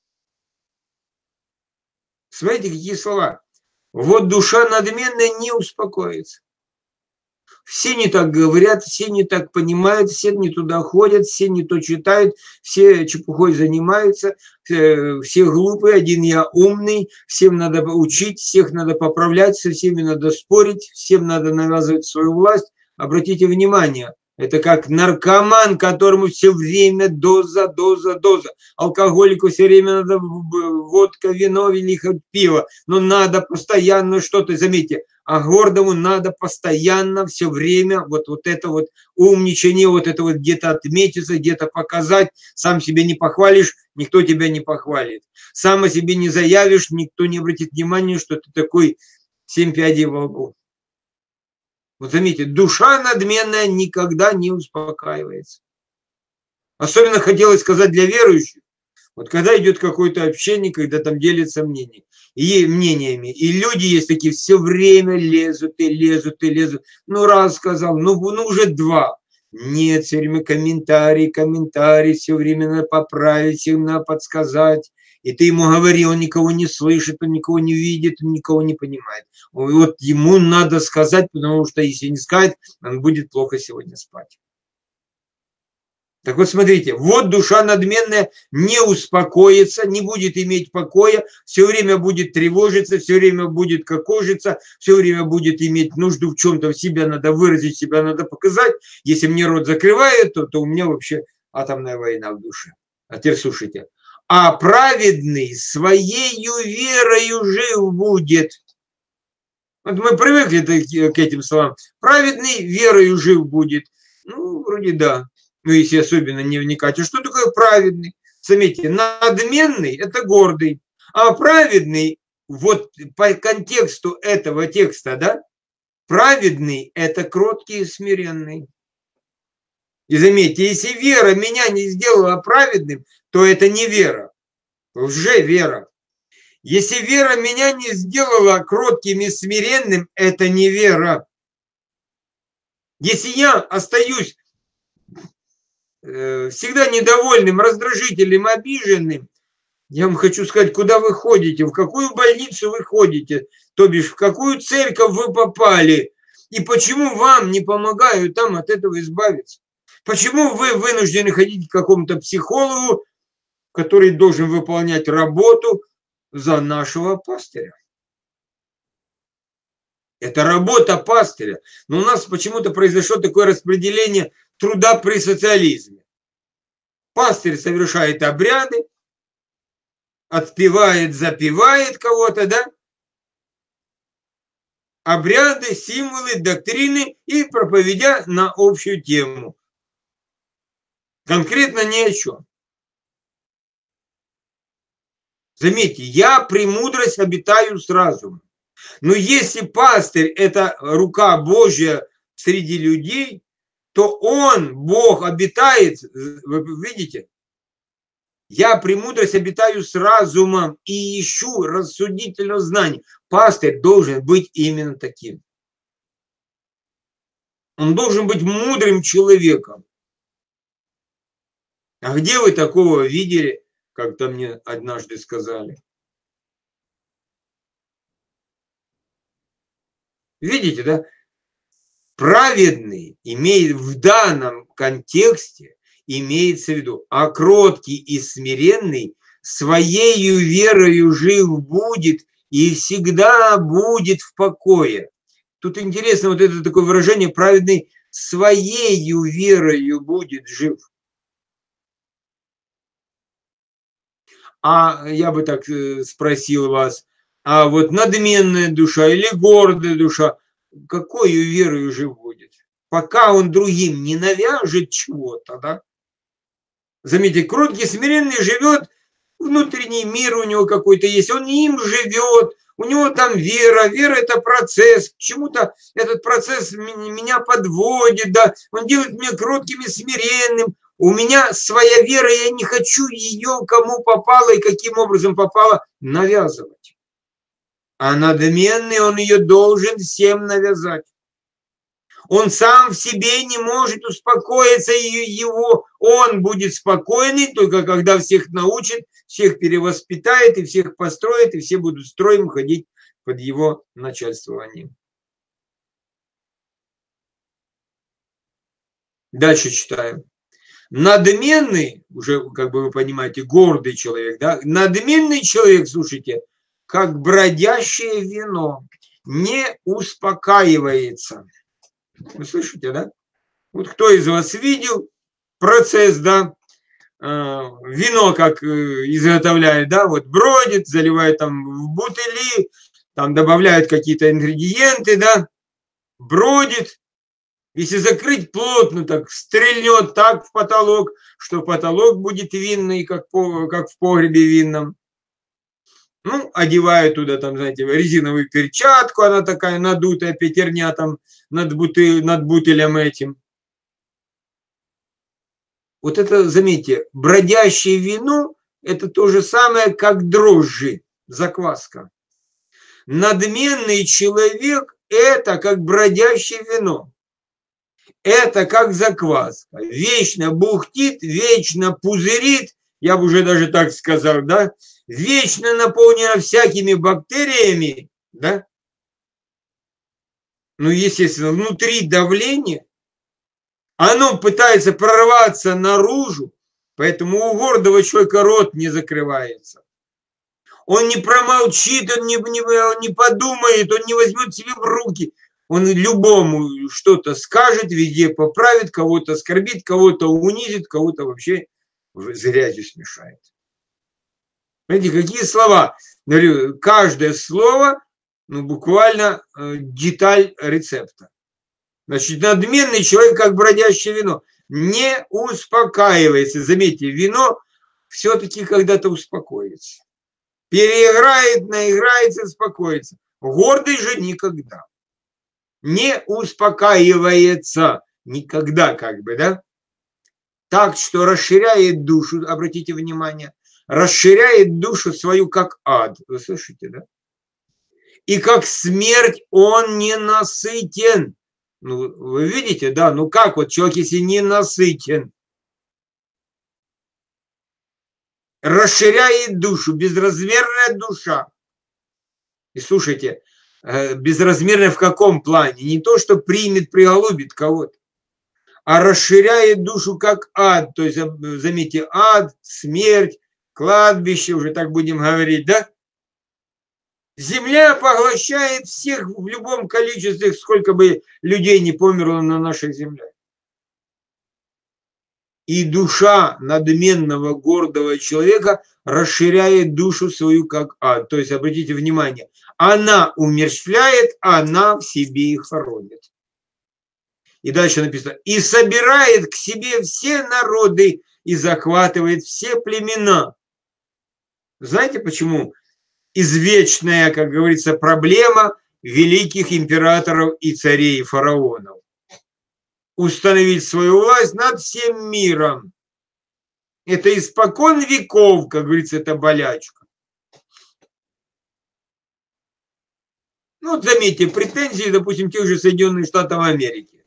Смотрите, какие слова. Вот душа надменная не успокоится. Все не так говорят, все не так понимают, все не туда ходят, все не то читают, все чепухой занимаются, все глупые, один я умный, всем надо учить, всех надо поправлять, со всеми надо спорить, всем надо навязывать свою власть. Обратите внимание, Это как наркоман, которому все время доза, доза, доза. Алкоголику все время надо водка, вино, великое пиво. Но надо постоянно что-то, заметьте, а гордому надо постоянно все время вот, вот это вот умничание, вот это вот где-то отметиться, где-то показать. Сам себе не похвалишь, никто тебя не похвалит. Сам о себе не заявишь, никто не обратит внимания, что ты такой семь пядей во лбу. Вот заметьте, душа надменная никогда не успокаивается. Особенно хотелось сказать для верующих, вот когда идет какое-то общение, когда там делятся мнениями, и мнениями, и люди есть такие, все время лезут и лезут и лезут. Ну, раз сказал, ну, ну уже два. Нет, все время комментарии, комментарии, все время надо поправить, всем надо подсказать. И ты ему говори, он никого не слышит, он никого не видит, он никого не понимает. Вот ему надо сказать, потому что если не сказать, он будет плохо сегодня спать. Так вот смотрите, вот душа надменная не успокоится, не будет иметь покоя, все время будет тревожиться, все время будет кокожиться, все время будет иметь нужду в чем-то, себя надо выразить, себя надо показать. Если мне рот закрывает, то, то у меня вообще атомная война в душе. А теперь слушайте. А праведный своею верою жив будет. Вот мы привыкли к этим словам. Праведный верою жив будет. Ну, вроде да. Ну, если особенно не вникать. А что такое праведный? Заметьте, надменный – это гордый. А праведный, вот по контексту этого текста, да, праведный – это кроткий и смиренный. И заметьте, если вера меня не сделала праведным, то это не вера, лже-вера. Если вера меня не сделала кротким и смиренным, это не вера. Если я остаюсь э, всегда недовольным, раздражительным, обиженным, я вам хочу сказать, куда вы ходите, в какую больницу вы ходите, то бишь в какую церковь вы попали, и почему вам не помогают там от этого избавиться. Почему вы вынуждены ходить к какому-то психологу, который должен выполнять работу за нашего пастыря? Это работа пастыря. Но у нас почему-то произошло такое распределение труда при социализме. Пастырь совершает обряды, отпевает, запевает кого-то, да? Обряды, символы, доктрины и проповедя на общую тему. Конкретно ни о чем. Заметьте, я премудрость обитаю с разумом. Но если пастырь – это рука Божья среди людей, то он, Бог, обитает, вы видите? Я премудрость обитаю с разумом и ищу рассудительного знания. Пастырь должен быть именно таким. Он должен быть мудрым человеком. А где вы такого видели, как-то мне однажды сказали? Видите, да? Праведный имеет в данном контексте, имеется в виду, а кроткий и смиренный своею верою жив будет и всегда будет в покое. Тут интересно вот это такое выражение, праведный своею верою будет жив. А я бы так спросил вас, а вот надменная душа или гордая душа, какой верою жив будет? Пока он другим не навяжет чего-то, да? Заметьте, кроткий, смиренный живет, внутренний мир у него какой-то есть, он им живет, у него там вера, вера это процесс, к чему-то этот процесс меня подводит, да, он делает меня кротким и смиренным, у меня своя вера, я не хочу ее кому попало и каким образом попало навязывать. А надменный он ее должен всем навязать. Он сам в себе не может успокоиться, и его, он будет спокойный, только когда всех научит, всех перевоспитает, и всех построит, и все будут строем ходить под его начальствованием. Дальше читаем. Надменный, уже, как бы вы понимаете, гордый человек, да? Надменный человек, слушайте, как бродящее вино, не успокаивается. Вы слышите, да? Вот кто из вас видел процесс, да, вино как изготовляют, да, вот бродит, заливают там в бутыли, там добавляют какие-то ингредиенты, да, бродит. Если закрыть плотно, так стрельнет так в потолок, что потолок будет винный, как, по, как в погребе винном. Ну, одевают туда, там, знаете, резиновую перчатку, она такая надутая, пятерня там над, бутыль, над бутылем этим. Вот это, заметьте, бродящее вино, это то же самое, как дрожжи, закваска. Надменный человек – это как бродящее вино. Это как закваска. Вечно бухтит, вечно пузырит, я бы уже даже так сказал, да, вечно наполнена всякими бактериями, да. Ну, естественно, внутри давление, оно пытается прорваться наружу, поэтому у гордого человека рот не закрывается. Он не промолчит, он не, не, он не подумает, он не возьмет себе в руки. Он любому что-то скажет, везде поправит, кого-то оскорбит, кого-то унизит, кого-то вообще в грязью смешает. Понимаете, какие слова? Говорю, каждое слово, ну, буквально э, деталь рецепта. Значит, надменный человек, как бродящее вино, не успокаивается. Заметьте, вино все-таки когда-то успокоится. Переиграет, наиграется, успокоится. Гордый же никогда. Не успокаивается никогда, как бы, да? Так что расширяет душу, обратите внимание, расширяет душу свою, как ад. Вы слышите, да? И как смерть он не насытен. Ну, вы видите, да? Ну как вот человек, если не насытен, расширяет душу, безразмерная душа. И слушайте, безразмерная в каком плане? Не то, что примет, приголубит кого-то, а расширяет душу как ад. То есть, заметьте, ад, смерть, кладбище, уже так будем говорить, да? Земля поглощает всех в любом количестве, сколько бы людей не померло на нашей земле. И душа надменного, гордого человека расширяет душу свою как ад. То есть, обратите внимание, она умерщвляет, она в себе их хоронит. И дальше написано, и собирает к себе все народы и захватывает все племена. Знаете, почему извечная, как говорится, проблема великих императоров и царей, и фараонов? Установить свою власть над всем миром. Это испокон веков, как говорится, это болячка. Ну, вот заметьте, претензии, допустим, тех же Соединенных Штатов Америки.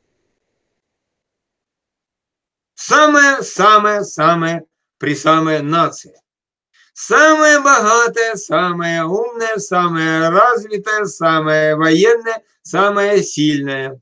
Самая-самая-самая присамая нация. Самая богатая, самая умная, самая развитая, самая военная, самая сильная.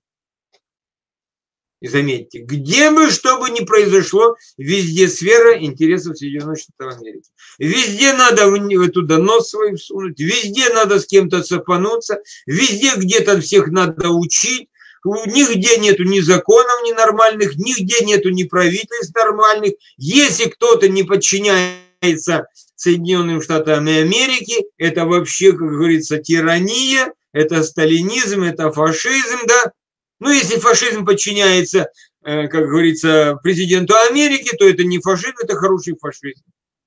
И заметьте, где бы что бы ни произошло, везде сфера интересов Соединенных Штатов Америки. Везде надо туда нос свой всунуть, везде надо с кем-то цепануться, везде где-то всех надо учить. Нигде нету ни законов ни нормальных, нигде нету ни правительств нормальных. Если кто-то не подчиняется Соединенным Штатам Америки, это вообще, как говорится, тирания, это сталинизм, это фашизм, да. Ну, если фашизм подчиняется, как говорится, президенту Америки, то это не фашизм, это хороший фашизм.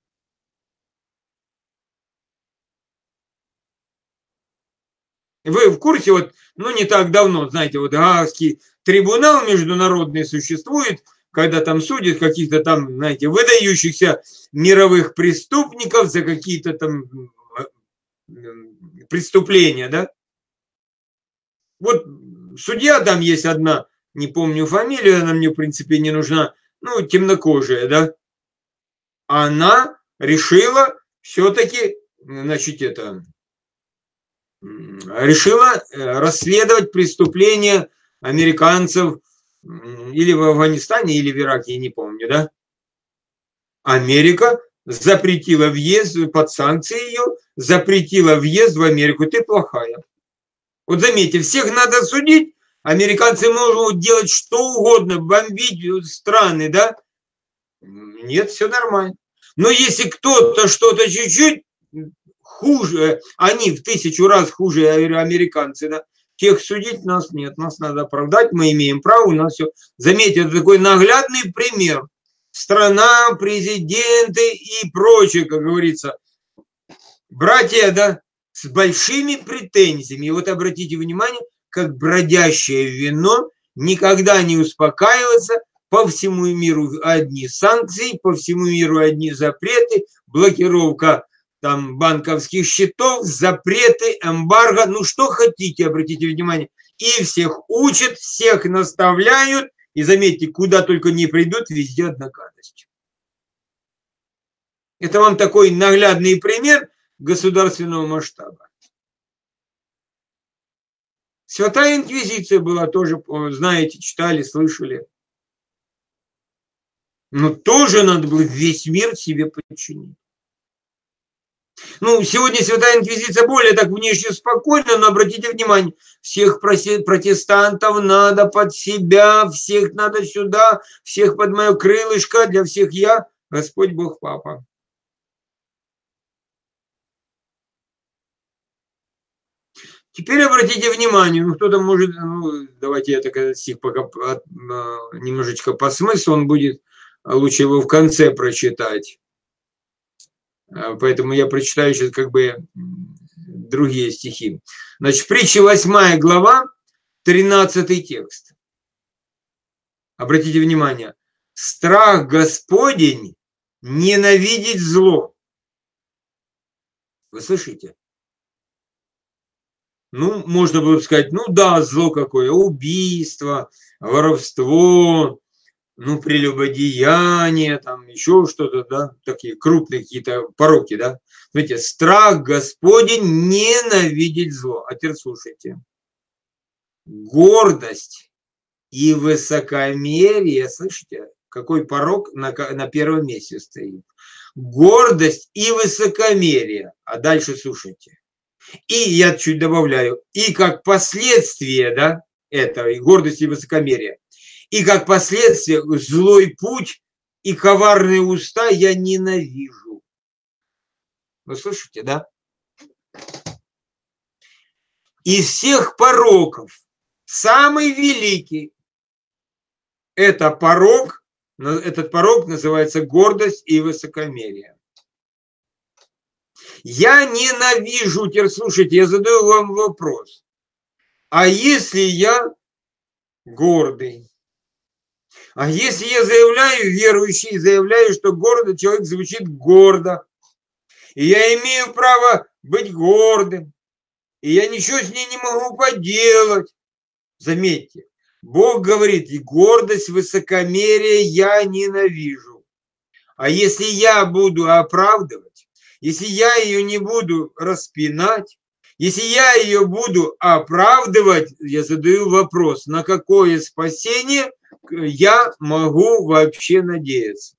Вы в курсе, вот, ну, не так давно, знаете, вот Гаагский трибунал международный существует, когда там судят каких-то там, знаете, выдающихся мировых преступников за какие-то там преступления, да? Вот судья там есть одна, не помню фамилию, она мне, в принципе, не нужна, ну, темнокожая, да? Она решила все-таки, значит, это... решила расследовать преступления американцев или в Афганистане, или в Ираке, я не помню, да? Америка запретила въезд, под санкции ее, запретила въезд в Америку. Ты плохая. Вот заметьте, всех надо судить, Американцы могут делать что угодно, бомбить страны, да? Нет, все нормально. Но если кто-то что-то чуть-чуть хуже, они в тысячу раз хуже американцы, да, тех судить нас нет, нас надо оправдать, мы имеем право, у нас все. Заметьте, это такой наглядный пример. Страна, президенты и прочее, как говорится, братья, да, с большими претензиями. И вот обратите внимание, как бродящее вино никогда не успокаивается, по всему миру одни санкции, по всему миру одни запреты, блокировка там банковских счетов, запреты, эмбарго, ну что хотите, обратите внимание. И всех учат, всех наставляют, и заметьте, куда только не придут, везде одна гадость. Это вам такой наглядный пример государственного масштаба. Святая Инквизиция была тоже, знаете, читали, слышали. Но тоже надо было весь мир себе подчинить. Ну, сегодня Святая Инквизиция более так внешне спокойна, но обратите внимание, всех протестантов надо под себя, всех надо сюда, всех под мое крылышко, для всех я, Господь Бог Папа. Теперь обратите внимание, ну кто-то может, ну, давайте я так стих пока немножечко по смыслу, он будет, лучше его в конце прочитать. Поэтому я прочитаю сейчас как бы другие стихи. Значит, притча восьмая глава, тринадцатый текст. Обратите внимание. Страх Господень ненавидеть зло. Вы слышите? Ну, можно было бы сказать, ну да, зло какое, убийство, воровство, ну, прелюбодеяние, там еще что-то, да, такие крупные какие-то пороки, да. Смотрите, страх Господень ненавидеть зло. А теперь слушайте. Гордость и высокомерие, слышите, какой порок на, на первом месте стоит. Гордость и высокомерие. А дальше слушайте. И я чуть добавляю, и как последствие, да, этого, и гордости и высокомерия, и как последствие злой путь и коварные уста я ненавижу. Вы слышите, да? Из всех пороков самый великий – это порок, этот порок называется гордость и высокомерие. Я ненавижу, теперь слушайте, я задаю вам вопрос. А если я гордый? А если я заявляю, верующий, заявляю, что гордый человек звучит гордо, и я имею право быть гордым, и я ничего с ней не могу поделать. Заметьте, Бог говорит, и гордость, высокомерие я ненавижу. А если я буду оправдывать, если я ее не буду распинать, если я ее буду оправдывать, я задаю вопрос, на какое спасение я могу вообще надеяться?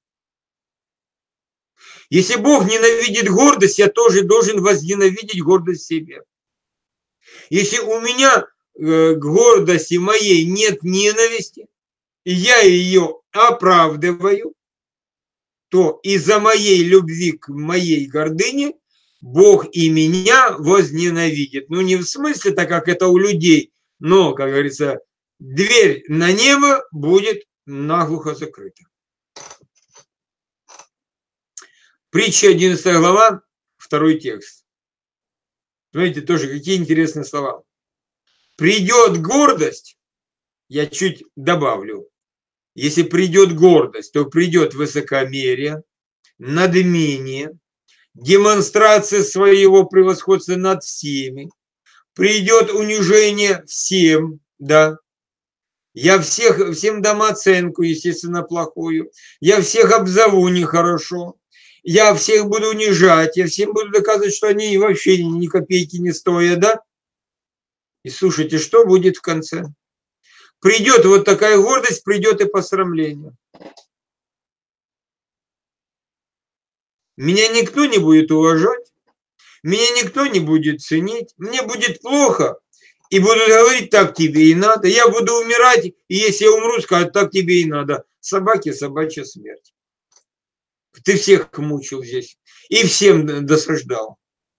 Если Бог ненавидит гордость, я тоже должен возненавидеть гордость в себе. Если у меня к гордости моей нет ненависти, и я ее оправдываю, то из-за моей любви к моей гордыне Бог и меня возненавидит. Ну, не в смысле, так как это у людей, но, как говорится, дверь на небо будет наглухо закрыта. Притча одиннадцатая глава, второй текст. Смотрите, тоже какие интересные слова. Придет гордость, я чуть добавлю, если придет гордость, то придет высокомерие, надмение, демонстрация своего превосходства над всеми, придет унижение всем, да. Я всех, всем дам оценку, естественно, плохую, я всех обзову нехорошо, я всех буду унижать, я всем буду доказывать, что они вообще ни копейки не стоят, да. И слушайте, что будет в конце? Придет вот такая гордость, придет и посрамление. Меня никто не будет уважать, меня никто не будет ценить, мне будет плохо, И будут говорить, так тебе и надо. Я буду умирать, и если я умру, скажут, так тебе и надо. Собаке собачья смерть. Ты всех мучил здесь. И всем досаждал.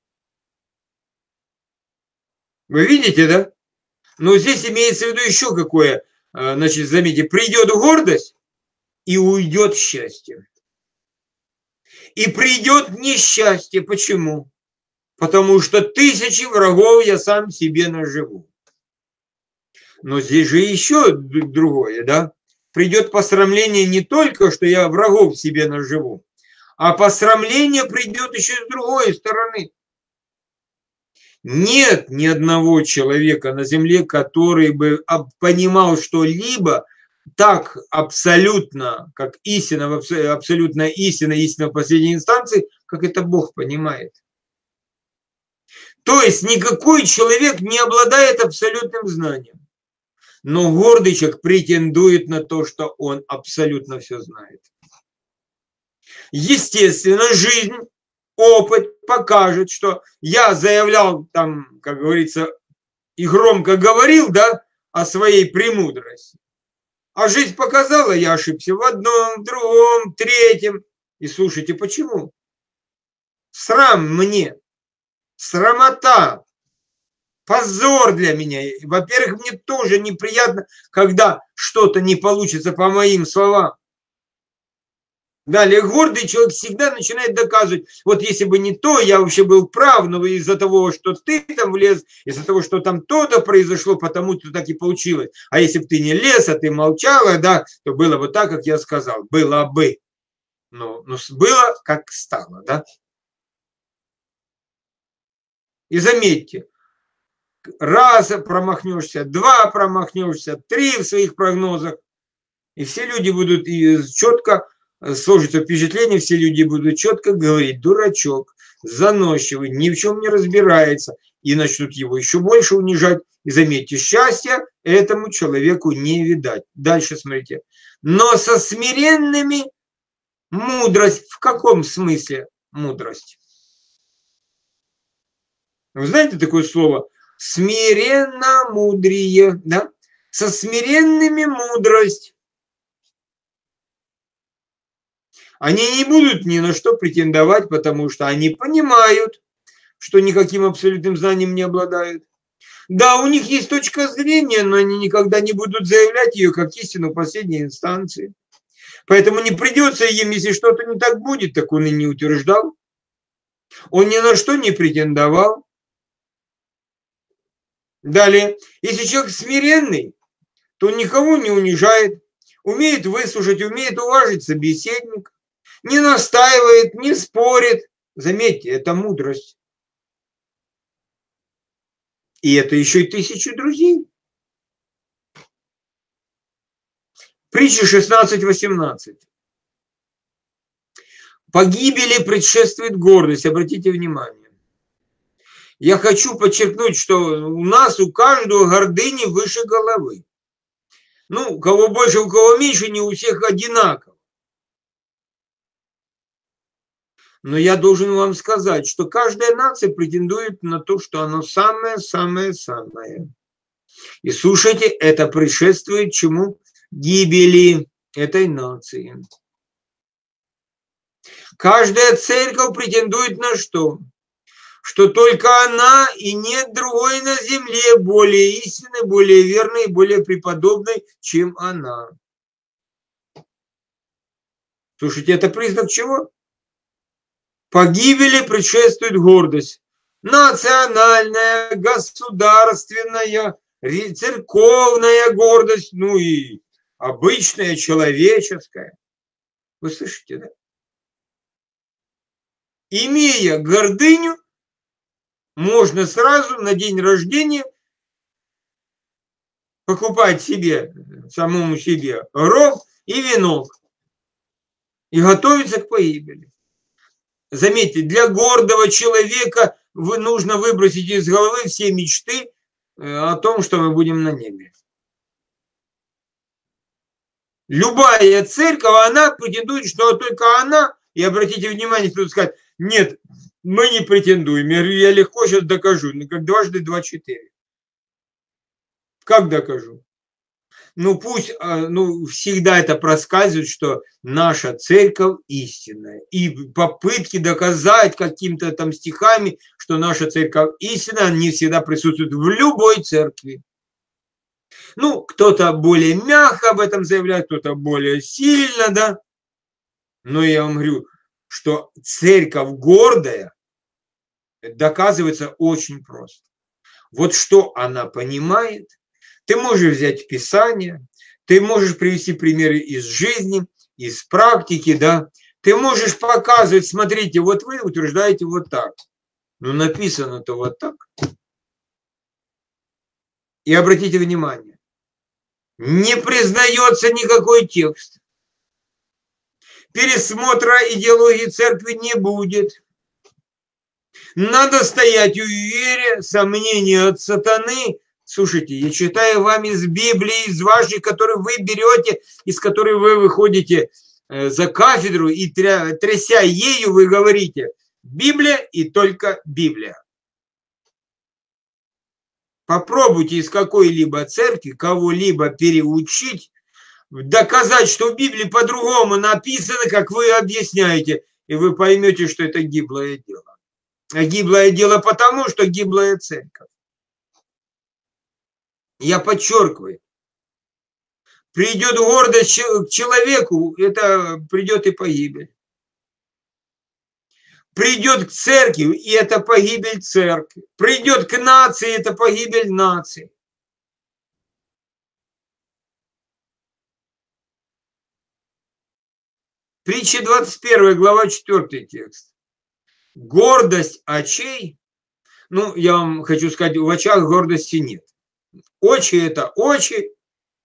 Вы видите, да? Но здесь имеется в виду еще какое. Значит, заметьте, придет гордость и уйдет счастье. И придет несчастье. Почему? Потому что тысячи врагов я сам себе наживу. Но здесь же еще другое, да? Придет посрамление не только, что я врагов себе наживу, а посрамление придет еще с другой стороны. Нет ни одного человека на земле, который бы понимал что-либо так абсолютно, как истина, абсолютная истина, истина в последней инстанции, как это Бог понимает. То есть никакой человек не обладает абсолютным знанием. Но гордый человек претендует на то, что он абсолютно все знает. Естественно, жизнь, опыт покажет, что я заявлял, там, как говорится, и громко говорил, да, о своей премудрости. А жизнь показала, я ошибся в одном, в другом, в третьем. И слушайте, почему? Срам мне, срамота. Позор для меня. Во-первых, мне тоже неприятно, когда что-то не получится по моим словам. Далее, гордый человек всегда начинает доказывать, вот если бы не то, я вообще был прав, но из-за того, что ты там влез, из-за того, что там то-то произошло, потому-то так и получилось. А если бы ты не лез, а ты молчала, да, то было бы так, как я сказал. Было бы. Но, но было, как стало, да. И заметьте, раз промахнешься, два промахнешься, три в своих прогнозах, и все люди будут четко, сложится впечатление, все люди будут четко говорить, дурачок, заносчивый, ни в чем не разбирается, и начнут его еще больше унижать. И заметьте, счастья этому человеку не видать. Дальше смотрите. Но со смиренными мудрость. В каком смысле мудрость? Вы знаете такое слово? Смиренно мудрее, да? Со смиренными мудрость. Они не будут ни на что претендовать, потому что они понимают, что никаким абсолютным знанием не обладают. Да, у них есть точка зрения, но они никогда не будут заявлять ее как истину последней инстанции. Поэтому не придется им, если что-то не так будет, так он и не утверждал. Он ни на что не претендовал. Далее, если человек смиренный, то никого не унижает, умеет выслушать, умеет уважить собеседника, не настаивает, не спорит. Заметьте, это мудрость. И это еще и тысячи друзей. Притча шестнадцать восемнадцать. Погибели предшествует гордость. Обратите внимание. Я хочу подчеркнуть, что у нас, у каждого гордыни выше головы. Ну, у кого больше, у кого меньше, не у всех одинаково. Но я должен вам сказать, что каждая нация претендует на то, что оно самое-самое-самое. И слушайте, это предшествует чему? Гибели этой нации. Каждая церковь претендует на что? Что только она и нет другой на земле более истинной, более верной, более преподобной, чем она. Слушайте, это признак чего? Погибели предшествует гордость. Национальная, государственная, церковная гордость, ну и обычная, человеческая. Вы слышите, да? Имея гордыню, можно сразу на день рождения покупать себе, самому себе, рог и венок и готовиться к погибели. Заметьте, для гордого человека нужно выбросить из головы все мечты о том, что мы будем на небе. Любая церковь, она претендует, что только она, и обратите внимание, кто скажет, нет, мы не претендуем. Я говорю, я легко сейчас докажу, ну как дважды два четыре. Как докажу? Ну пусть, ну всегда это проскальзывает, что наша церковь истинная. И попытки доказать какими-то там стихами, что наша церковь истинная, не всегда присутствуют в любой церкви. Ну, кто-то более мягко об этом заявляет, кто-то более сильно, да. Но я вам говорю, что церковь гордая доказывается очень просто. Вот что она понимает. Ты можешь взять Писание, ты можешь привести примеры из жизни, из практики, да. Ты можешь показывать, смотрите, вот вы утверждаете вот так. Но написано-то вот так. И обратите внимание, не признается никакой текст. Пересмотра идеологии церкви не будет. Надо стоять в вере, сомнения от сатаны. Слушайте, я читаю вам из Библии, из вашей, которую вы берете, из которой вы выходите за кафедру, и тряся ею вы говорите: Библия и только Библия. Попробуйте из какой-либо церкви кого-либо переучить, доказать, что в Библии по-другому написано, как вы объясняете, и вы поймете, что это гиблое дело. А гиблое дело потому, что гиблая церковь. Я подчеркиваю, придет гордость к человеку, это придет и погибель. Придет к церкви, и это погибель церкви. Придет к нации, это погибель нации. Притча двадцать первая, глава четвёртый текст. Гордость очей, ну, я вам хочу сказать, в очах гордости нет. Очи – это очи,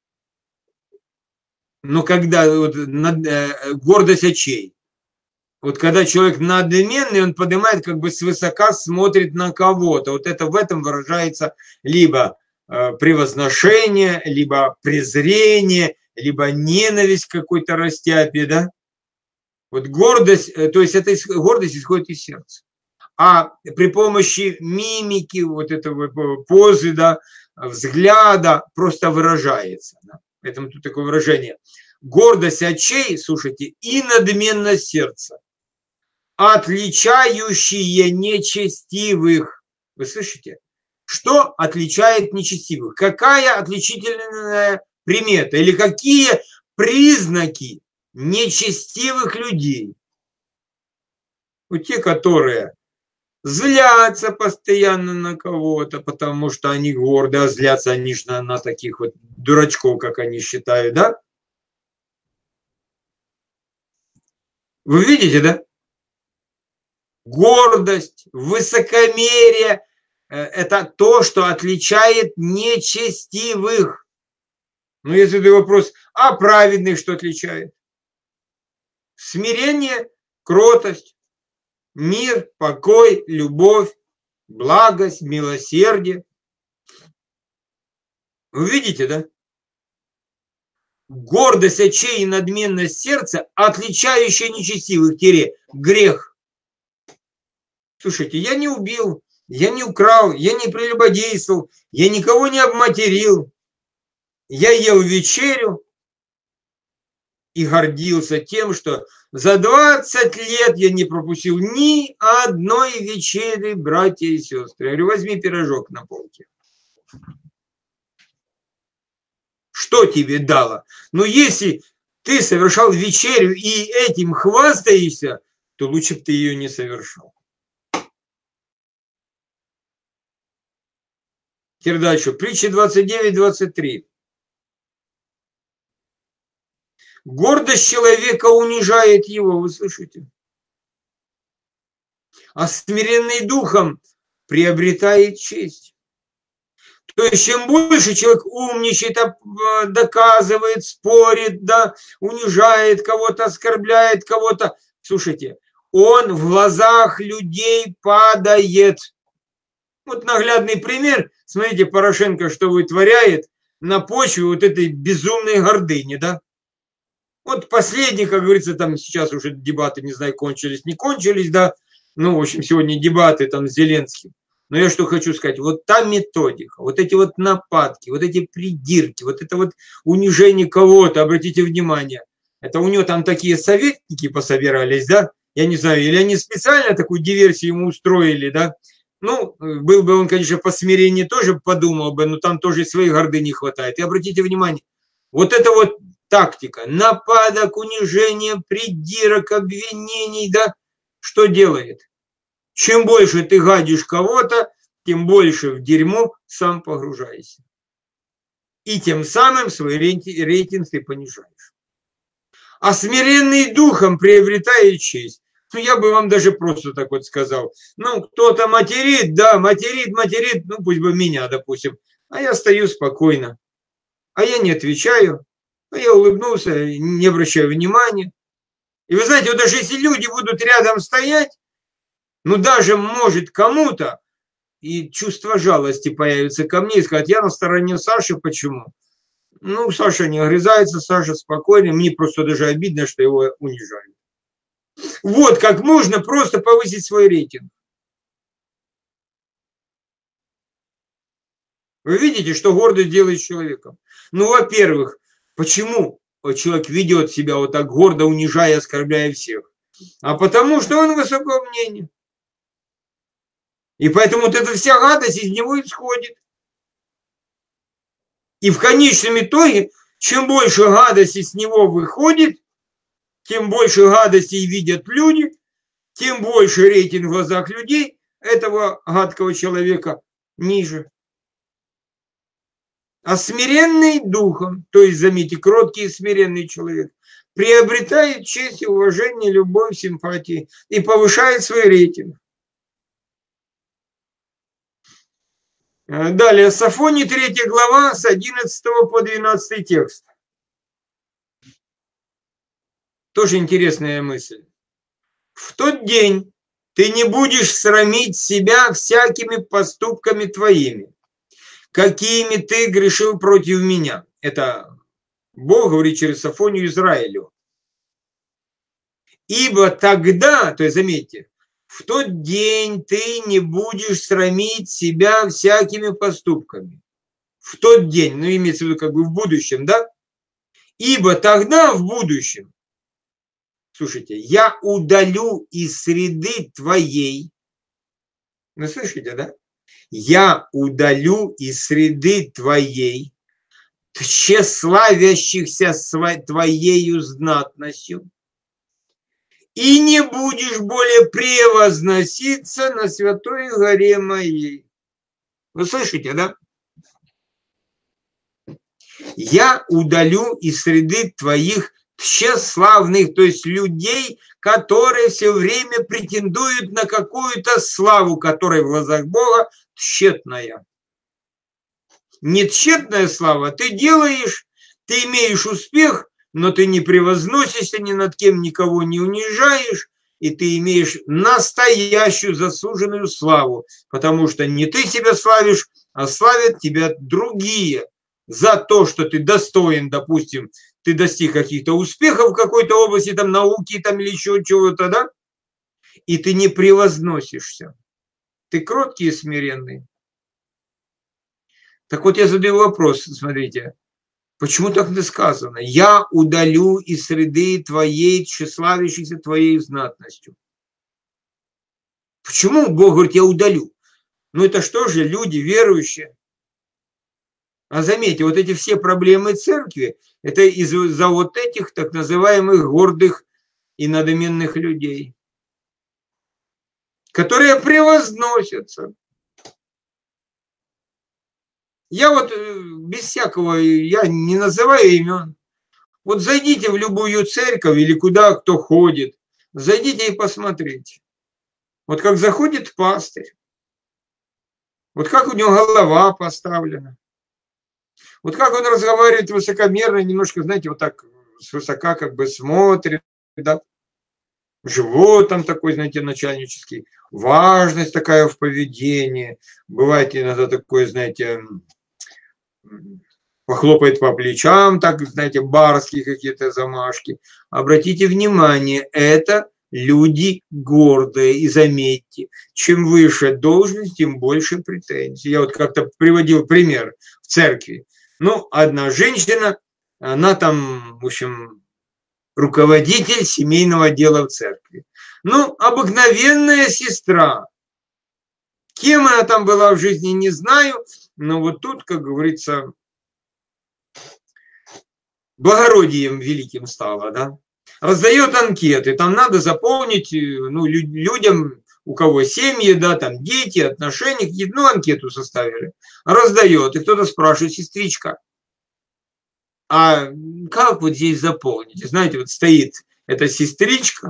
но когда вот, гордость очей, вот когда человек надменный, он поднимает, как бы свысока смотрит на кого-то. Вот это в этом выражается либо превозношение, либо презрение, либо ненависть к какой-то растяпе, да? Вот гордость, то есть эта гордость исходит из сердца. А при помощи мимики, вот этого позы, да, взгляда просто выражается. Да? Поэтому тут такое выражение. Гордость очей, слушайте, и надменность сердца, отличающие нечестивых. Вы слышите? Что отличает нечестивых? Какая отличительная примета? Или какие признаки нечестивых людей? Вот те, которые злятся постоянно на кого-то, потому что они горды, а злятся они же на, на таких вот дурачков, как они считают, да? Вы видите, да? Гордость, высокомерие – это то, что отличает нечестивых. Ну, если ты вопрос, а праведных что отличает? Смирение, кротость, мир, покой, любовь, благость, милосердие. Вы видите, да? Гордость очей и надменность сердца, отличающая нечестивых, тире, грех. Слушайте, я не убил, я не украл, я не прелюбодействовал, я никого не обматерил. Я ел вечерю и гордился тем, что за двадцать лет я не пропустил ни одной вечери, братья и сестры. Я говорю, возьми пирожок на полке. Что тебе дало? Ну, если ты совершал вечерю и этим хвастаешься, то лучше бы ты ее не совершал. Теперь дальше. Притча двадцать девять двадцать три. Гордость человека унижает его, вы слышите? А смиренный духом приобретает честь. То есть, чем больше человек умничает, доказывает, спорит, да, унижает кого-то, оскорбляет кого-то, слушайте, он в глазах людей падает. Вот наглядный пример. Смотрите, Порошенко что вытворяет на почве вот этой безумной гордыни, да? Вот последний, как говорится, там сейчас уже дебаты, не знаю, кончились, не кончились, да. Ну, в общем, сегодня дебаты там с Зеленским. Но я что хочу сказать, вот та методика, вот эти вот нападки, вот эти придирки, вот это вот унижение кого-то, обратите внимание, это у него там такие советники пособирались, да, я не знаю, или они специально такую диверсию ему устроили, да, ну, был бы он, конечно, по смирению тоже подумал бы, но там тоже своей гордыни хватает. И обратите внимание, вот это вот тактика нападок, унижения, придирок, обвинений, да, что делает? Чем больше ты гадишь кого-то, тем больше в дерьмо сам погружаешься. И тем самым свой рейтинг ты понижаешь. А смиренный духом приобретает честь. Ну, я бы вам даже просто так вот сказал. Ну, кто-то материт, да, материт, материт, ну, пусть бы меня, допустим. А я стою спокойно. А я не отвечаю. А я улыбнулся, не обращаю внимания. И вы знаете, вот даже если люди будут рядом стоять, ну, даже может кому-то и чувство жалости появится ко мне и сказать, я на стороне Саши, почему? Ну, Саша не огрызается, Саша спокойный, мне просто даже обидно, что его унижают. Вот как можно просто повысить свой рейтинг. Вы видите, что гордость делает с человеком? Ну, во-первых, почему человек ведет себя вот так гордо, унижая, оскорбляя всех? А потому что он высокого мнения. И поэтому вот эта вся гадость из него исходит. И в конечном итоге, чем больше гадости с него выходит, тем больше гадостей видят люди, тем больше рейтинг в глазах людей этого гадкого человека ниже. А смиренный духом, то есть, заметьте, кроткий и смиренный человек, приобретает честь, уважение, любовь, симпатии и повышает свой рейтинг. Далее, Софоний, третья глава, с одиннадцатого по двенадцатый текст. Тоже интересная мысль. В тот день ты не будешь срамить себя всякими поступками твоими, какими ты грешил против меня. Это Бог говорит через Софонию Израилю. Ибо тогда, то есть заметьте, в тот день ты не будешь срамить себя всякими поступками. В тот день, ну имеется в виду как бы в будущем, да? Ибо тогда в будущем, слушайте, я удалю из среды твоей, вы слышите, да? Я удалю из среды твоей тщеславящихся твоею знатностью, и не будешь более превозноситься на святой горе моей. Вы слышите, да? Я удалю из среды твоих тщеславных, то есть людей, которые все время претендуют на какую-то славу, которая в глазах Бога тщетная. Не тщетная слава, ты делаешь, ты имеешь успех, но ты не превозносишься ни над кем, никого не унижаешь, и ты имеешь настоящую заслуженную славу, потому что не ты себя славишь, а славят тебя другие за то, что ты достоин, допустим, ты достиг каких-то успехов в какой-то области, там, науки там, или еще чего-то, да, и ты не превозносишься. Ты кроткий и смиренный. Так вот я задаю вопрос, смотрите. Почему так не сказано? Я удалю из среды твоей, тщеславящейся твоей знатностью. Почему Бог говорит, я удалю? Ну это что же, люди верующие? А заметьте, вот эти все проблемы церкви, это из-за вот этих так называемых гордых и надменных людей, которые превозносятся. Я вот без всякого, я не называю имен. Вот зайдите в любую церковь или куда кто ходит, зайдите и посмотрите. Вот как заходит пастырь, вот как у него голова поставлена, вот как он разговаривает высокомерно, немножко, знаете, вот так свысока как бы смотрит, да? Живот там такой, знаете, начальнический, важность такая в поведении, бывает иногда такое, знаете, похлопает по плечам, так, знаете, барские какие-то замашки. Обратите внимание, это люди гордые. И заметьте, чем выше должность, тем больше претензий. Я вот как-то приводил пример в церкви. Ну, одна женщина, она там, в общем, руководитель семейного дела в церкви. Ну, обыкновенная сестра. Кем она там была в жизни, не знаю, но вот тут, как говорится, благородием великим стало, да. Раздает анкеты, там надо заполнить, ну, людям, у кого семьи, да, там дети, отношения, ну, анкету составили. Раздает, и кто-то спрашивает: сестричка, а как вот здесь заполнить? Знаете, вот стоит эта сестричка,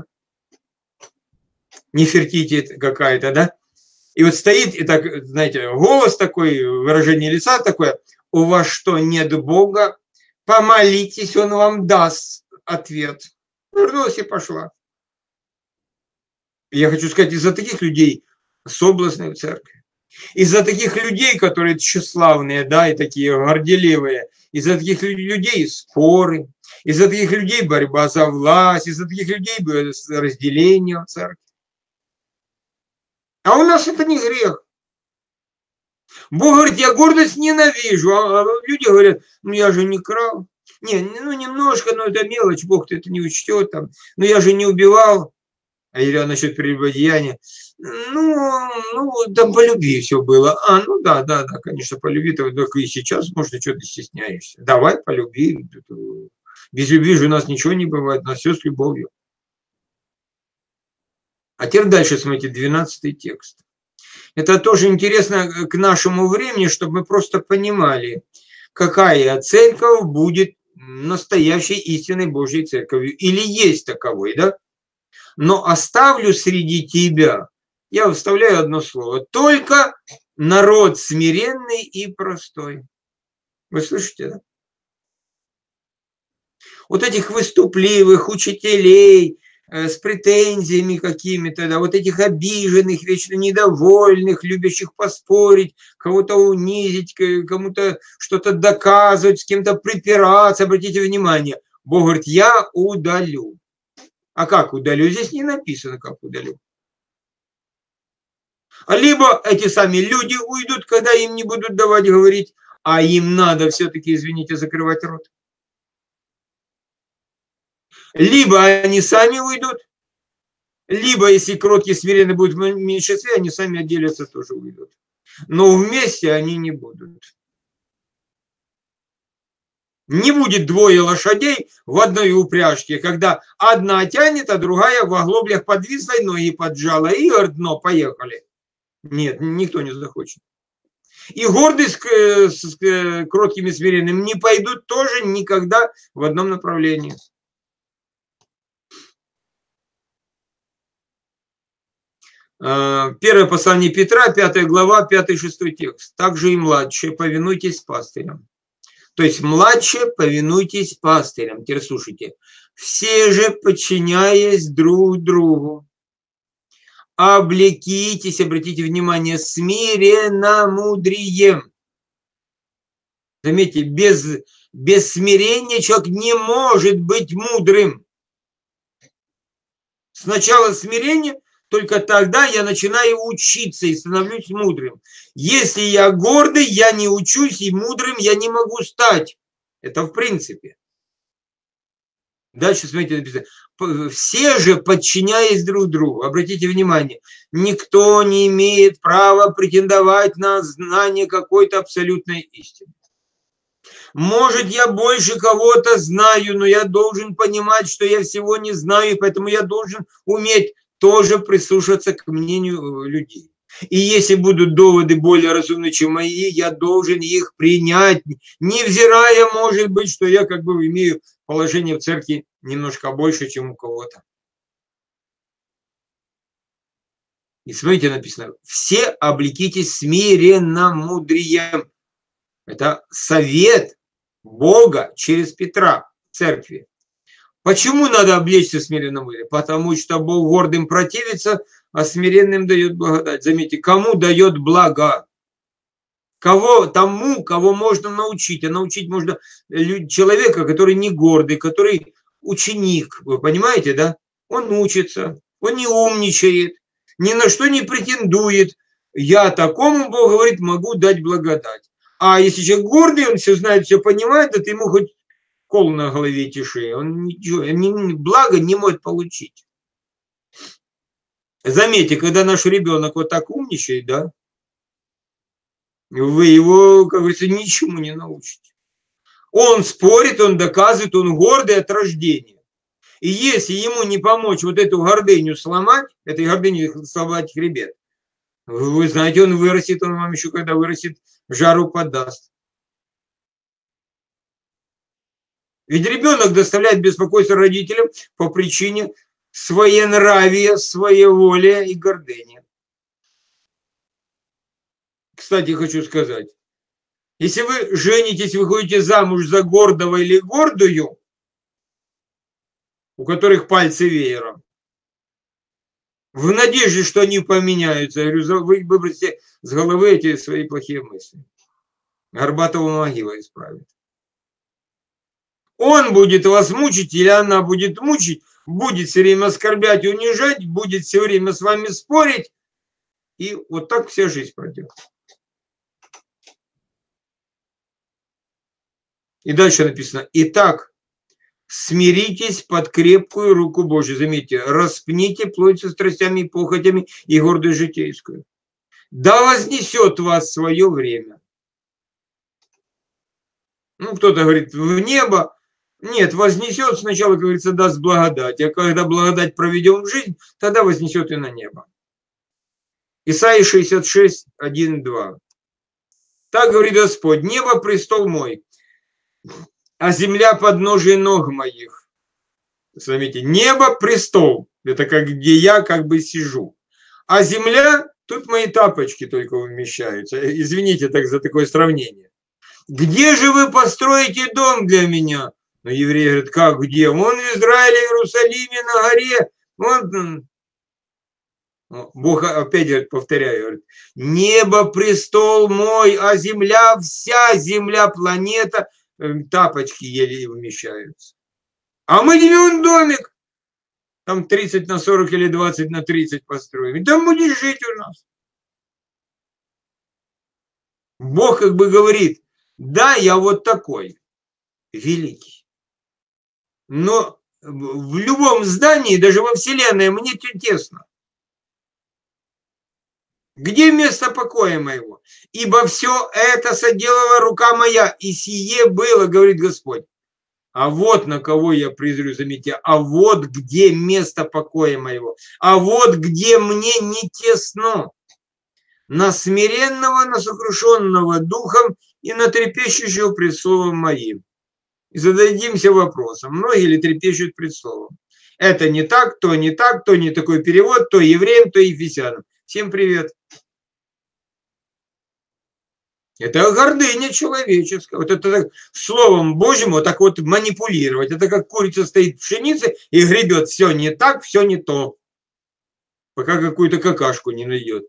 Нефертити какая-то, да, и вот стоит, и так, знаете, голос такой, выражение лица такое: у вас что, нет Бога? Помолитесь, он вам даст ответ. Вернулась и пошла. Я хочу сказать, из-за таких людей соблазны в церкви. Из-за таких людей, которые тщеславные, да, и такие горделивые, из-за таких людей споры, из-за таких людей борьба за власть, из-за таких людей разделение в церкви. А у нас это не грех. Бог говорит: я гордость ненавижу. А люди говорят: ну я же не крал. Не, ну немножко, но это мелочь, Бог-то это не учтет. Там. Но я же не убивал. А или насчет прелюбодеяния. Ну, ну, там по любви все было. А, ну да, да, да, конечно, по любви. Только и сейчас, может, что ты стесняешься. Давай по любви. Без любви же у нас ничего не бывает. У нас все с любовью. А теперь дальше смотрите, двенадцатый текст. Это тоже интересно к нашему времени, чтобы мы просто понимали, какая церковь будет настоящей истинной Божьей церковью. Или есть таковой, да? Но оставлю среди тебя, я вставляю одно слово, только народ смиренный и простой. Вы слышите, да? Вот этих выступливых учителей, с претензиями какими-то, да, вот этих обиженных, вечно недовольных, любящих поспорить, кого-то унизить, кому-то что-то доказывать, с кем-то припираться. Обратите внимание, Бог говорит: я удалю. А как удалю? Здесь не написано, как удалю. А либо эти сами люди уйдут, когда им не будут давать говорить, а им надо все-таки, извините, закрывать рот. Либо они сами уйдут, либо, если кроткие смиренные будут в меньшинстве, они сами отделятся, тоже уйдут. Но вместе они не будут. Не будет двое лошадей в одной упряжке, когда одна тянет, а другая в оглоблях подвисла, ноги поджала, и дно, поехали. Нет, никто не захочет. И гордые с, с кроткими смиренными не пойдут тоже никогда в одном направлении. Первое послание Петра, пятая глава, пятый-шестой текст. Также и младшие, повинуйтесь пастырям. То есть младшие, повинуйтесь пастырям. Теперь слушайте. Все же, подчиняясь друг другу, облекитесь, обратите внимание, смиренно-мудрием. Заметьте, без, без смирения человек не может быть мудрым. Сначала смирение, только тогда я начинаю учиться и становлюсь мудрым. Если я гордый, я не учусь, и мудрым я не могу стать. Это в принципе. Дальше, смотрите, написано. Все же, подчиняясь друг другу, обратите внимание, никто не имеет права претендовать на знание какой-то абсолютной истины. Может, я больше кого-то знаю, но я должен понимать, что я всего не знаю, и поэтому я должен уметь тоже прислушаться к мнению людей. И если будут доводы более разумные, чем мои, я должен их принять, невзирая, может быть, что я как бы имею положение в церкви немножко больше, чем у кого-то. И смотрите, написано, все облекитесь смиренно-мудрием. Это совет Бога через Петра в церкви. Почему надо облечься смиренно-мудрием? Потому что Бог гордым противится, а смиренным дает благодать. Заметьте, кому дает благо? Кого? Тому, кого можно научить. А научить можно человека, который не гордый, который ученик. Вы понимаете, да? Он учится. Он не умничает, ни на что не претендует. Я такому, Бог говорит, могу дать благодать. А если человек гордый, он все знает, все понимает, то ты ему хоть кол на голове тиши. Он ничего, ни, благо не может получить. Заметьте, когда наш ребенок вот так умничает, да, вы его, как говорится, ничему не научите. Он спорит, он доказывает, он гордый от рождения. И если ему не помочь вот эту гордыню сломать, этой гордыню сломать хребет, вы знаете, он вырастет, он вам еще когда вырастет, жару подаст. Ведь ребенок доставляет беспокойство родителям по причине своенравия, своеволия и гордыни. Кстати, хочу сказать, если вы женитесь, выходите замуж за гордого или гордую, у которых пальцы веером, в надежде, что они поменяются, я говорю, вы выбросите с головы эти свои плохие мысли. Горбатого могила исправит. Он будет вас мучить, или она будет мучить, будет все время оскорблять и унижать, будет все время с вами спорить, и вот так вся жизнь пройдет. И дальше написано: «Итак, смиритесь под крепкую руку Божью». Заметьте, распните плоть со страстями и похотями и гордость житейскую. Да вознесет вас свое время. Ну, кто-то говорит, в небо. Нет, вознесет сначала, как говорится, даст благодать. А когда благодать проведем в жизнь, тогда вознесет и на небо. Исайя шестьдесят шесть, один, два. Так говорит Господь: небо престол мой, а земля подножие ног моих. Заметьте, небо престол, это как где я как бы сижу. А земля, тут мои тапочки только умещаются. Извините так за такое сравнение. Где же вы построите дом для меня? Но евреи говорят, как где? Он в Израиле, в Иерусалиме, на горе. Он... Бог опять говорит, повторяю, говорит, небо престол мой, а земля, вся земля, планета, тапочки еле вмещаются. А мы делаем домик, там тридцать на сорок или двадцать на тридцать построим, и там будешь жить у нас. Бог как бы говорит, да, я вот такой, великий. Но в любом здании, даже во Вселенной, мне тесно. Где место покоя моего? Ибо все это соделала рука моя, и сие было, говорит Господь. А вот на кого я презрю, заметьте, а вот где место покоя моего, а вот где мне не тесно. На смиренного, на сокрушенного духом и на трепещущего пред словом моим. И зададимся вопросом, многие ли трепещут пред словом? Это не так, то не так, то не такой перевод, то евреям, то ефесянам. Всем привет. Это гордыня человеческая. Вот это так, словом Божьим вот так вот манипулировать. Это как курица стоит в пшенице и гребет. Все не так, все не то. Пока какую-то какашку не найдет.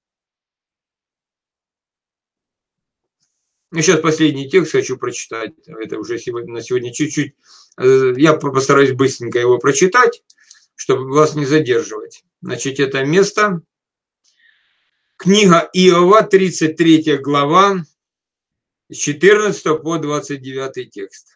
Ну, сейчас последний текст хочу прочитать. Это уже сегодня, на сегодня чуть-чуть. Я постараюсь быстренько его прочитать, чтобы вас не задерживать. Значит, это место. Книга Иова, тридцать третья глава, с четырнадцатого по двадцать девятый текст.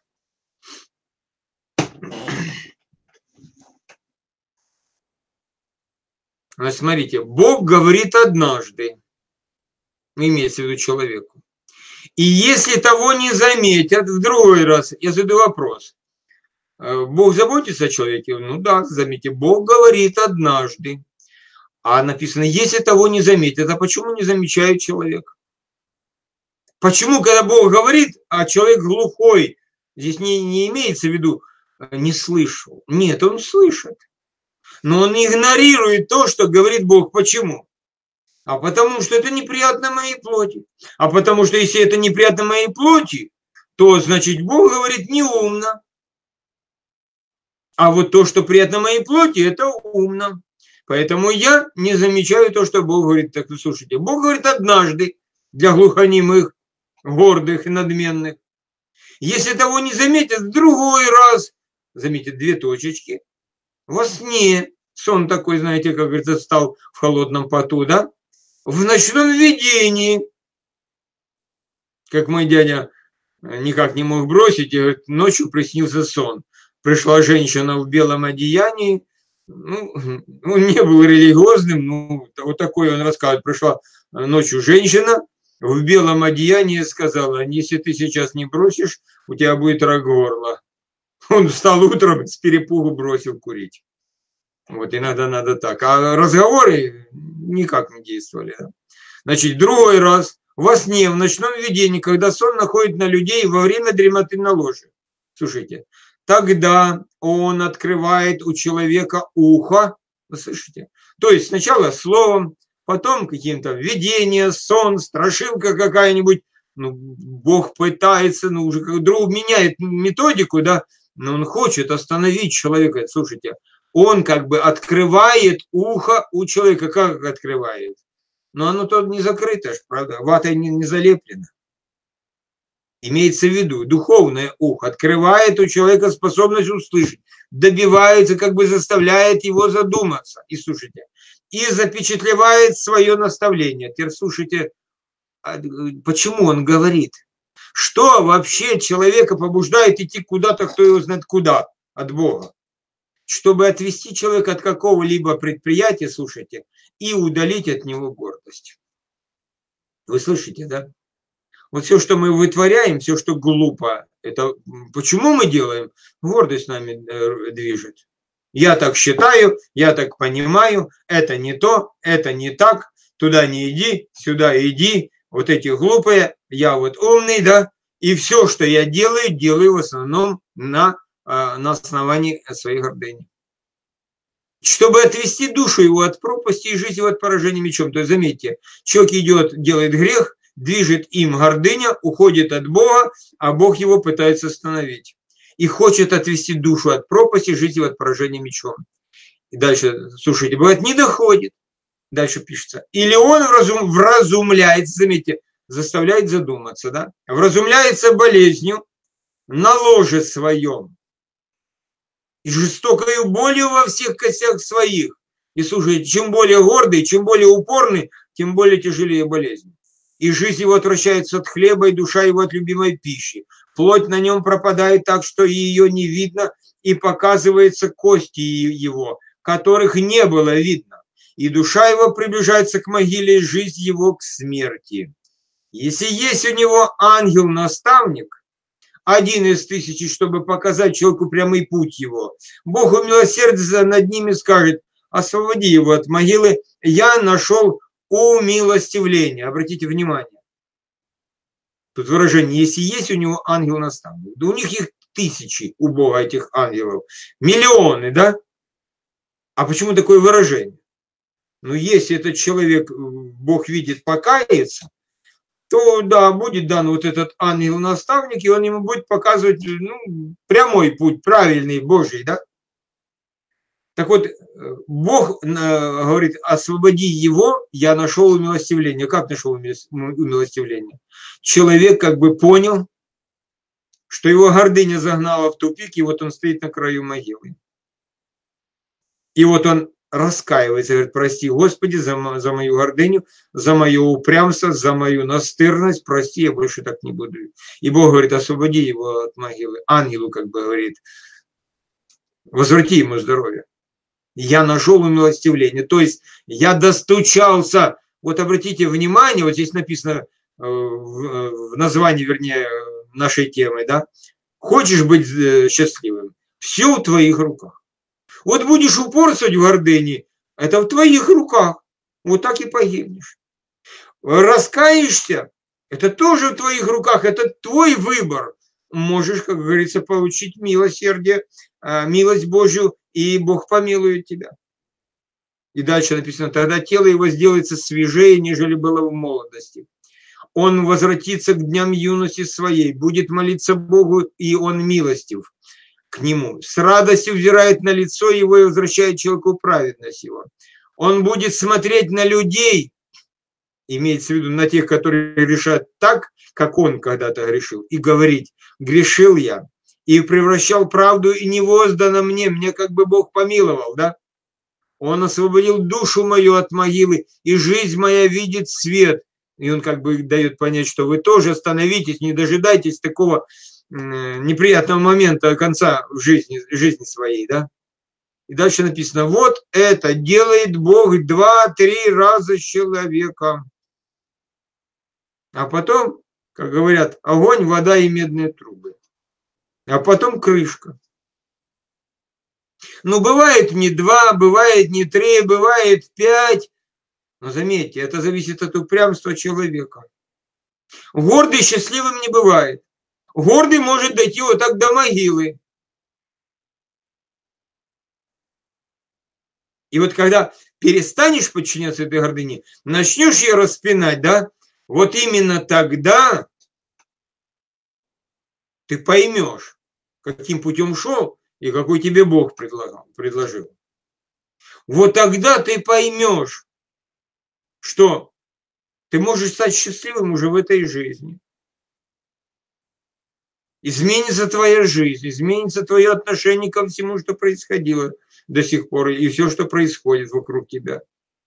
Значит, смотрите, Бог говорит однажды, имеется в виду человеку. И если того не заметят, в другой раз, я задаю вопрос. Бог заботится о человеке? Ну да, заметьте, Бог говорит однажды. А написано, если того не заметят, а почему не замечает человек? Почему, когда Бог говорит, а человек глухой, здесь не, не имеется в виду, не слышал. Нет, он слышит. Но он игнорирует то, что говорит Бог. Почему? А потому что это неприятно моей плоти. А потому что если это неприятно моей плоти, то значит Бог говорит неумно. А вот то, что приятно моей плоти, это умно. Поэтому я не замечаю то, что Бог говорит. Так вы слушайте, Бог говорит однажды для глухонемых, гордых и надменных. Если того не заметят, в другой раз, заметьте, две точечки, во сне, сон такой, знаете, как говорится, встал в холодном поту, да? В ночном видении, как мой дядя никак не мог бросить, и говорит, ночью приснился сон. Пришла женщина в белом одеянии, ну, он не был религиозным, ну, вот такой он рассказывает. Пришла ночью женщина в белом одеянии и сказала, если ты сейчас не бросишь, у тебя будет рак горла. Он встал утром, с перепугу бросил курить. Вот иногда надо так. А разговоры никак не действовали. Да? Значит, другой раз. Во сне, в ночном видении, когда сон находит на людей во время дремоты на ложе. Слушайте, тогда он открывает у человека ухо. Вы слышите? То есть сначала словом, потом каким-то видение, сон, страшилка какая-нибудь. Ну, Бог пытается, ну, уже как друг меняет методику, да, но он хочет остановить человека. Слушайте, он как бы открывает ухо у человека. Как открывает? Но оно тут не закрыто, правда, ватой не, не залеплено. Имеется в виду, духовное ухо открывает у человека способность услышать, добивается, как бы заставляет его задуматься. И слушайте, и запечатлевает свое наставление. Теперь слушайте, почему он говорит? Что вообще человека побуждает идти куда-то, кто его знает куда, от Бога? Чтобы отвести человека от какого-либо предприятия, слушайте, и удалить от него гордость. Вы слышите, да? Вот все, что мы вытворяем, все, что глупо, это почему мы делаем? Гордость нами движет. Я так считаю, я так понимаю, это не то, это не так, туда не иди, сюда иди, вот эти глупые, я вот умный, да, и все, что я делаю, делаю в основном на, на основании своей гордыни. Чтобы отвести душу его от пропасти и жизнь его от поражения мечом. То есть, заметьте, человек идет, делает грех, движет им гордыня, уходит от Бога, а Бог его пытается остановить. И хочет отвести душу от пропасти, жизнь его от поражения мечом. И дальше, слушайте, бывает, не доходит. Дальше пишется. Или он вразум, вразумляется, заметьте, заставляет задуматься, да? Вразумляется болезнью на ложе своем. И жестокою болью во всех костях своих. И слушайте, чем более гордый, чем более упорный, тем более тяжелее болезнь. И жизнь его отвращается от хлеба, и душа его от любимой пищи. Плоть на нем пропадает так, что ее не видно, и показываются кости его, которых не было видно. И душа его приближается к могиле, и жизнь его к смерти. Если есть у него ангел-наставник, один из тысячи, чтобы показать человеку прямой путь его, Бог умилосердится над ними, скажет, освободи его от могилы, я нашел умилостивление. Обратите внимание. Тут выражение, если есть у него ангел-наставник, да у них их тысячи, у Бога этих ангелов, миллионы, да? А почему такое выражение? Ну, если этот человек, Бог видит, покаяться, то, да, будет дан вот этот ангел-наставник, и он ему будет показывать, ну, прямой путь, правильный, Божий, да? Так вот, Бог говорит, освободи его, я нашел умилостивление. Как нашел умилостивление? Человек как бы понял, что его гордыня загнала в тупик, и вот он стоит на краю могилы. И вот он раскаивается, говорит, прости, Господи, за, за мою гордыню, за мое упрямство, за мою настырность, прости, я больше так не буду. И Бог говорит, освободи его от могилы. Ангелу как бы говорит, возврати ему здоровье. Я нашел умилостивление, то есть я достучался. Вот обратите внимание, вот здесь написано в названии, вернее, нашей темы, да, хочешь быть счастливым, все в твоих руках. Вот будешь упорствовать в гордыне, это в твоих руках, вот так и погибнешь. Раскаешься, это тоже в твоих руках, это твой выбор. Можешь, как говорится, получить милосердие, милость Божью, и Бог помилует тебя. И дальше написано, тогда тело его сделается свежее, нежели было в молодости. Он возвратится к дням юности своей, будет молиться Богу, и он милостив к нему. С радостью взирает на лицо его и возвращает человеку праведность его. Он будет смотреть на людей, имеется в виду на тех, которые решат так, как он когда-то грешил, и говорить, грешил я, и превращал правду, и не воздано мне, мне как бы Бог помиловал, да? Он освободил душу мою от могилы, и жизнь моя видит свет. И он как бы дает понять, что вы тоже остановитесь, не дожидайтесь такого неприятного момента конца в жизни, жизни своей, да. И дальше написано: вот это делает Бог два-три раза с человеком. А потом, как говорят, огонь, вода и медные трубы. А потом крышка. Ну, бывает не два, бывает не три, бывает пять. Но заметьте, это зависит от упрямства человека. Гордый счастливым не бывает. Гордый может дойти вот так до могилы. И вот когда перестанешь подчиняться этой гордыне, начнешь ее распинать, да, вот именно тогда ты поймешь, каким путем шел и какой тебе Бог предлагал, предложил. Вот тогда ты поймешь, что ты можешь стать счастливым уже в этой жизни. Изменится твоя жизнь, изменится твое отношение ко всему, что происходило до сих пор, и все, что происходит вокруг тебя.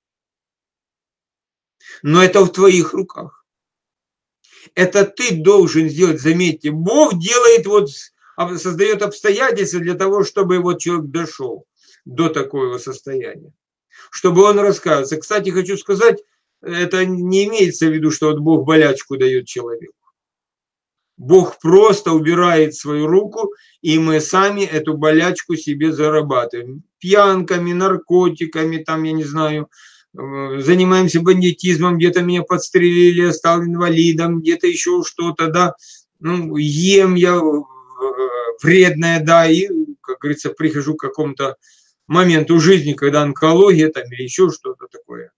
Но это в твоих руках. Это ты должен сделать, заметьте, Бог делает, вот, создает обстоятельства для того, чтобы вот человек дошел до такого состояния, чтобы он раскаялся. Кстати, хочу сказать, это не имеется в виду, что вот Бог болячку дает человеку. Бог просто убирает свою руку, и мы сами эту болячку себе зарабатываем. Пьянками, наркотиками, там, я не знаю, занимаемся бандитизмом, где-то меня подстрелили, стал инвалидом, где-то еще что-то, да. Ну, ем я вредное, да, и, как говорится, прихожу к какому-то моменту жизни, когда онкология там или еще что-то такое.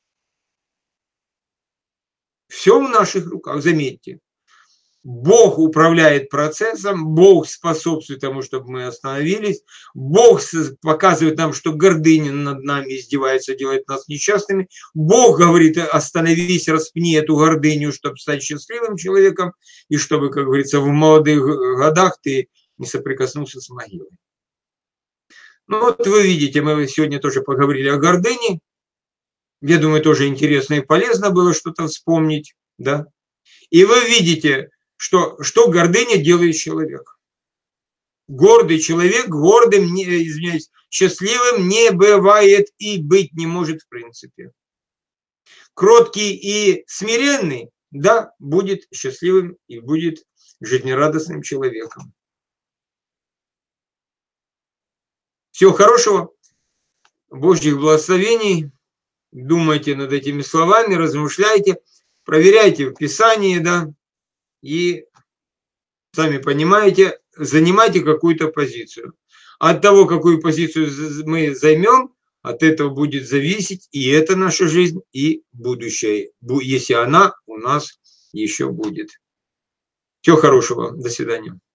Все в наших руках, заметьте. Бог управляет процессом, Бог способствует тому, чтобы мы остановились, Бог показывает нам, что гордыня над нами издевается, делает нас несчастными, Бог говорит: остановись, распни эту гордыню, чтобы стать счастливым человеком, и чтобы, как говорится, в молодых годах ты не соприкоснулся с могилой. Ну вот вы видите, мы сегодня тоже поговорили о гордыне, я думаю, тоже интересно и полезно было что-то вспомнить, да, и вы видите, Что, что гордыня делает человека. Гордый человек гордым, не, извиняюсь, счастливым не бывает и быть не может в принципе. Кроткий и смиренный, да, будет счастливым и будет жизнерадостным человеком. Всего хорошего, Божьих благословений. Думайте над этими словами, размышляйте, проверяйте в Писании, да. И, сами понимаете, занимайте какую-то позицию. От того, какую позицию мы займем, от этого будет зависеть и эта наша жизнь, и будущее, если она у нас еще будет. Всего хорошего. До свидания.